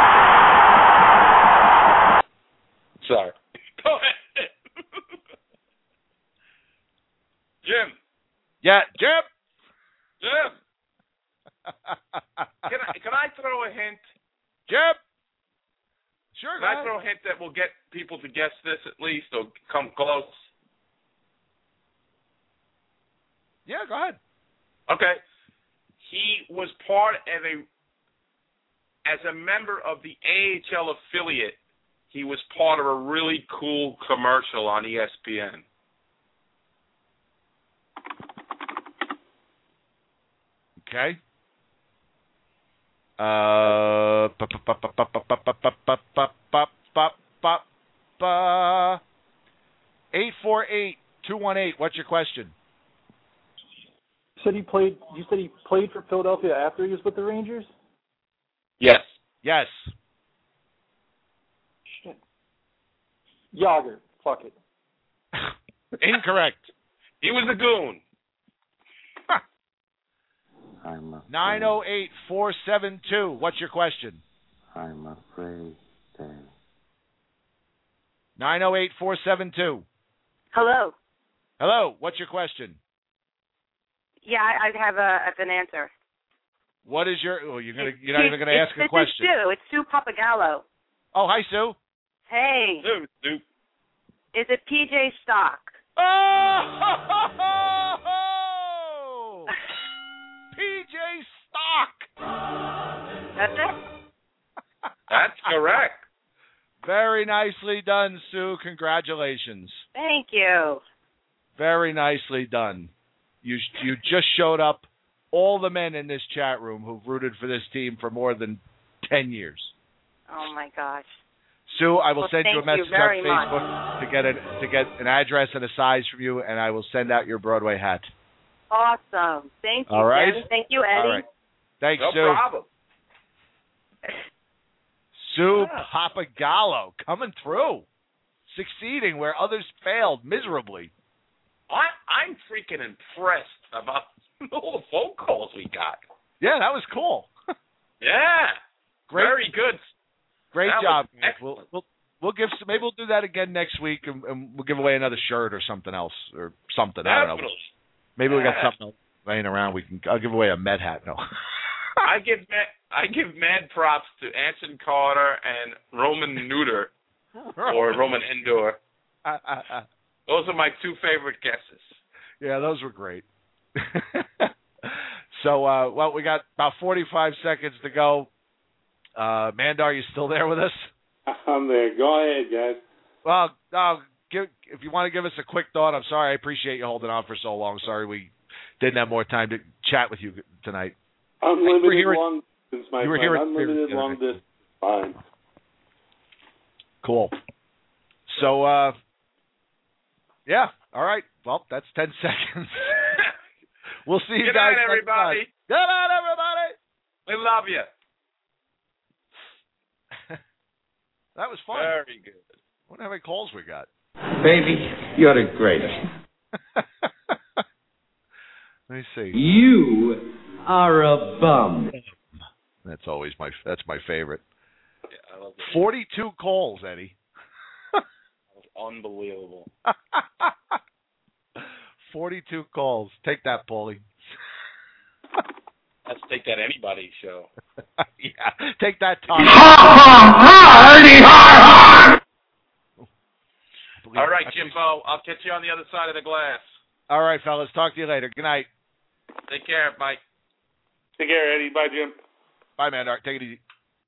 Sorry. Go ahead. Jim. Yeah, Jim. Jim. Can I, can I throw a hint? Jim. Sure, Can I throw a hint that will get people to guess this at least or come close? Yeah, go ahead. Okay. He was part of a, as a member of the A H L affiliate, he was part of a really cool commercial on E S P N. Okay. Uh, eight four eight, two one eight. What's your question? You said he played. You said he played for Philadelphia after he was with the Rangers. Yes. Yes. Shit. Yager. Fuck it. Incorrect. He was a goon. I'm afraid. nine oh eight, four seven two. What's your question? I'm afraid they. nine oh eight, four seven two. Hello. Hello. What's your question? Yeah, I, I have a have an answer. What is your? Oh, you're gonna. You're not even gonna ask a This question. is Sue. It's Sue Papagallo. Oh, hi, Sue. Hey. Sue. Sue. Is it P J Stock? Oh! P J Stock. That's it? That's correct. Very nicely done, Sue. Congratulations. Thank you. Very nicely done. You you just showed up all the men in this chat room who've rooted for this team for more than ten years. Oh my gosh. Sue, I will well, send you a message you very on Facebook much. to get a, to get an address and a size from you, and I will send out your Broadway hat. Awesome. Thank you. All right. Jim. Thank you, Eddie. All right. Thanks, No Sue. problem. Sue Papagallo coming through, succeeding where others failed miserably. I, I'm freaking impressed about all the phone calls we got. Yeah, that was cool. Yeah. Great. Very good. Great That job. was Nick. We'll, we'll we'll give some, maybe we'll do that again next week, and, and we'll give away another shirt or something else or something. I don't know. Definitely. Maybe we got Yeah. something else laying around. We can. I'll give away a Met hat. No. I give mad, I give mad props to Anson Carter and Roman Neuter or Roman Endor. Those are my two favorite guesses. Yeah, those were great. So, uh, well, we got about forty-five seconds to go. Uh, Mandar, are you still there with us? I'm there. Go ahead, guys. Well, uh, give, if you want to give us a quick thought, I'm sorry. I appreciate you holding on for so long. Sorry we didn't have more time to chat with you tonight. Unlimited hearing, long distance, my you were friend. hearing, Unlimited hearing, long distance. Fine. Cool. So, uh, yeah. All right. Well, that's ten seconds. We'll see you Good guys night, next everybody. time. Good night, everybody. We love you. That was fun. Very good. I wonder how many calls we got. Baby, you're the greatest. Let me see. You are a bum. That's always my that's my favorite. Yeah, I love it. Forty-two calls, Eddie. That was unbelievable. Forty-two calls. Take that, Paulie. Let's take that anybody's show. Yeah, take that, Tom. All right, Jimbo. I'll catch you on the other side of the glass. All right, fellas. Talk to you later. Good night. Take care. Bye. Take care, Eddie. Bye, Jim. Bye, man. All right, take it easy.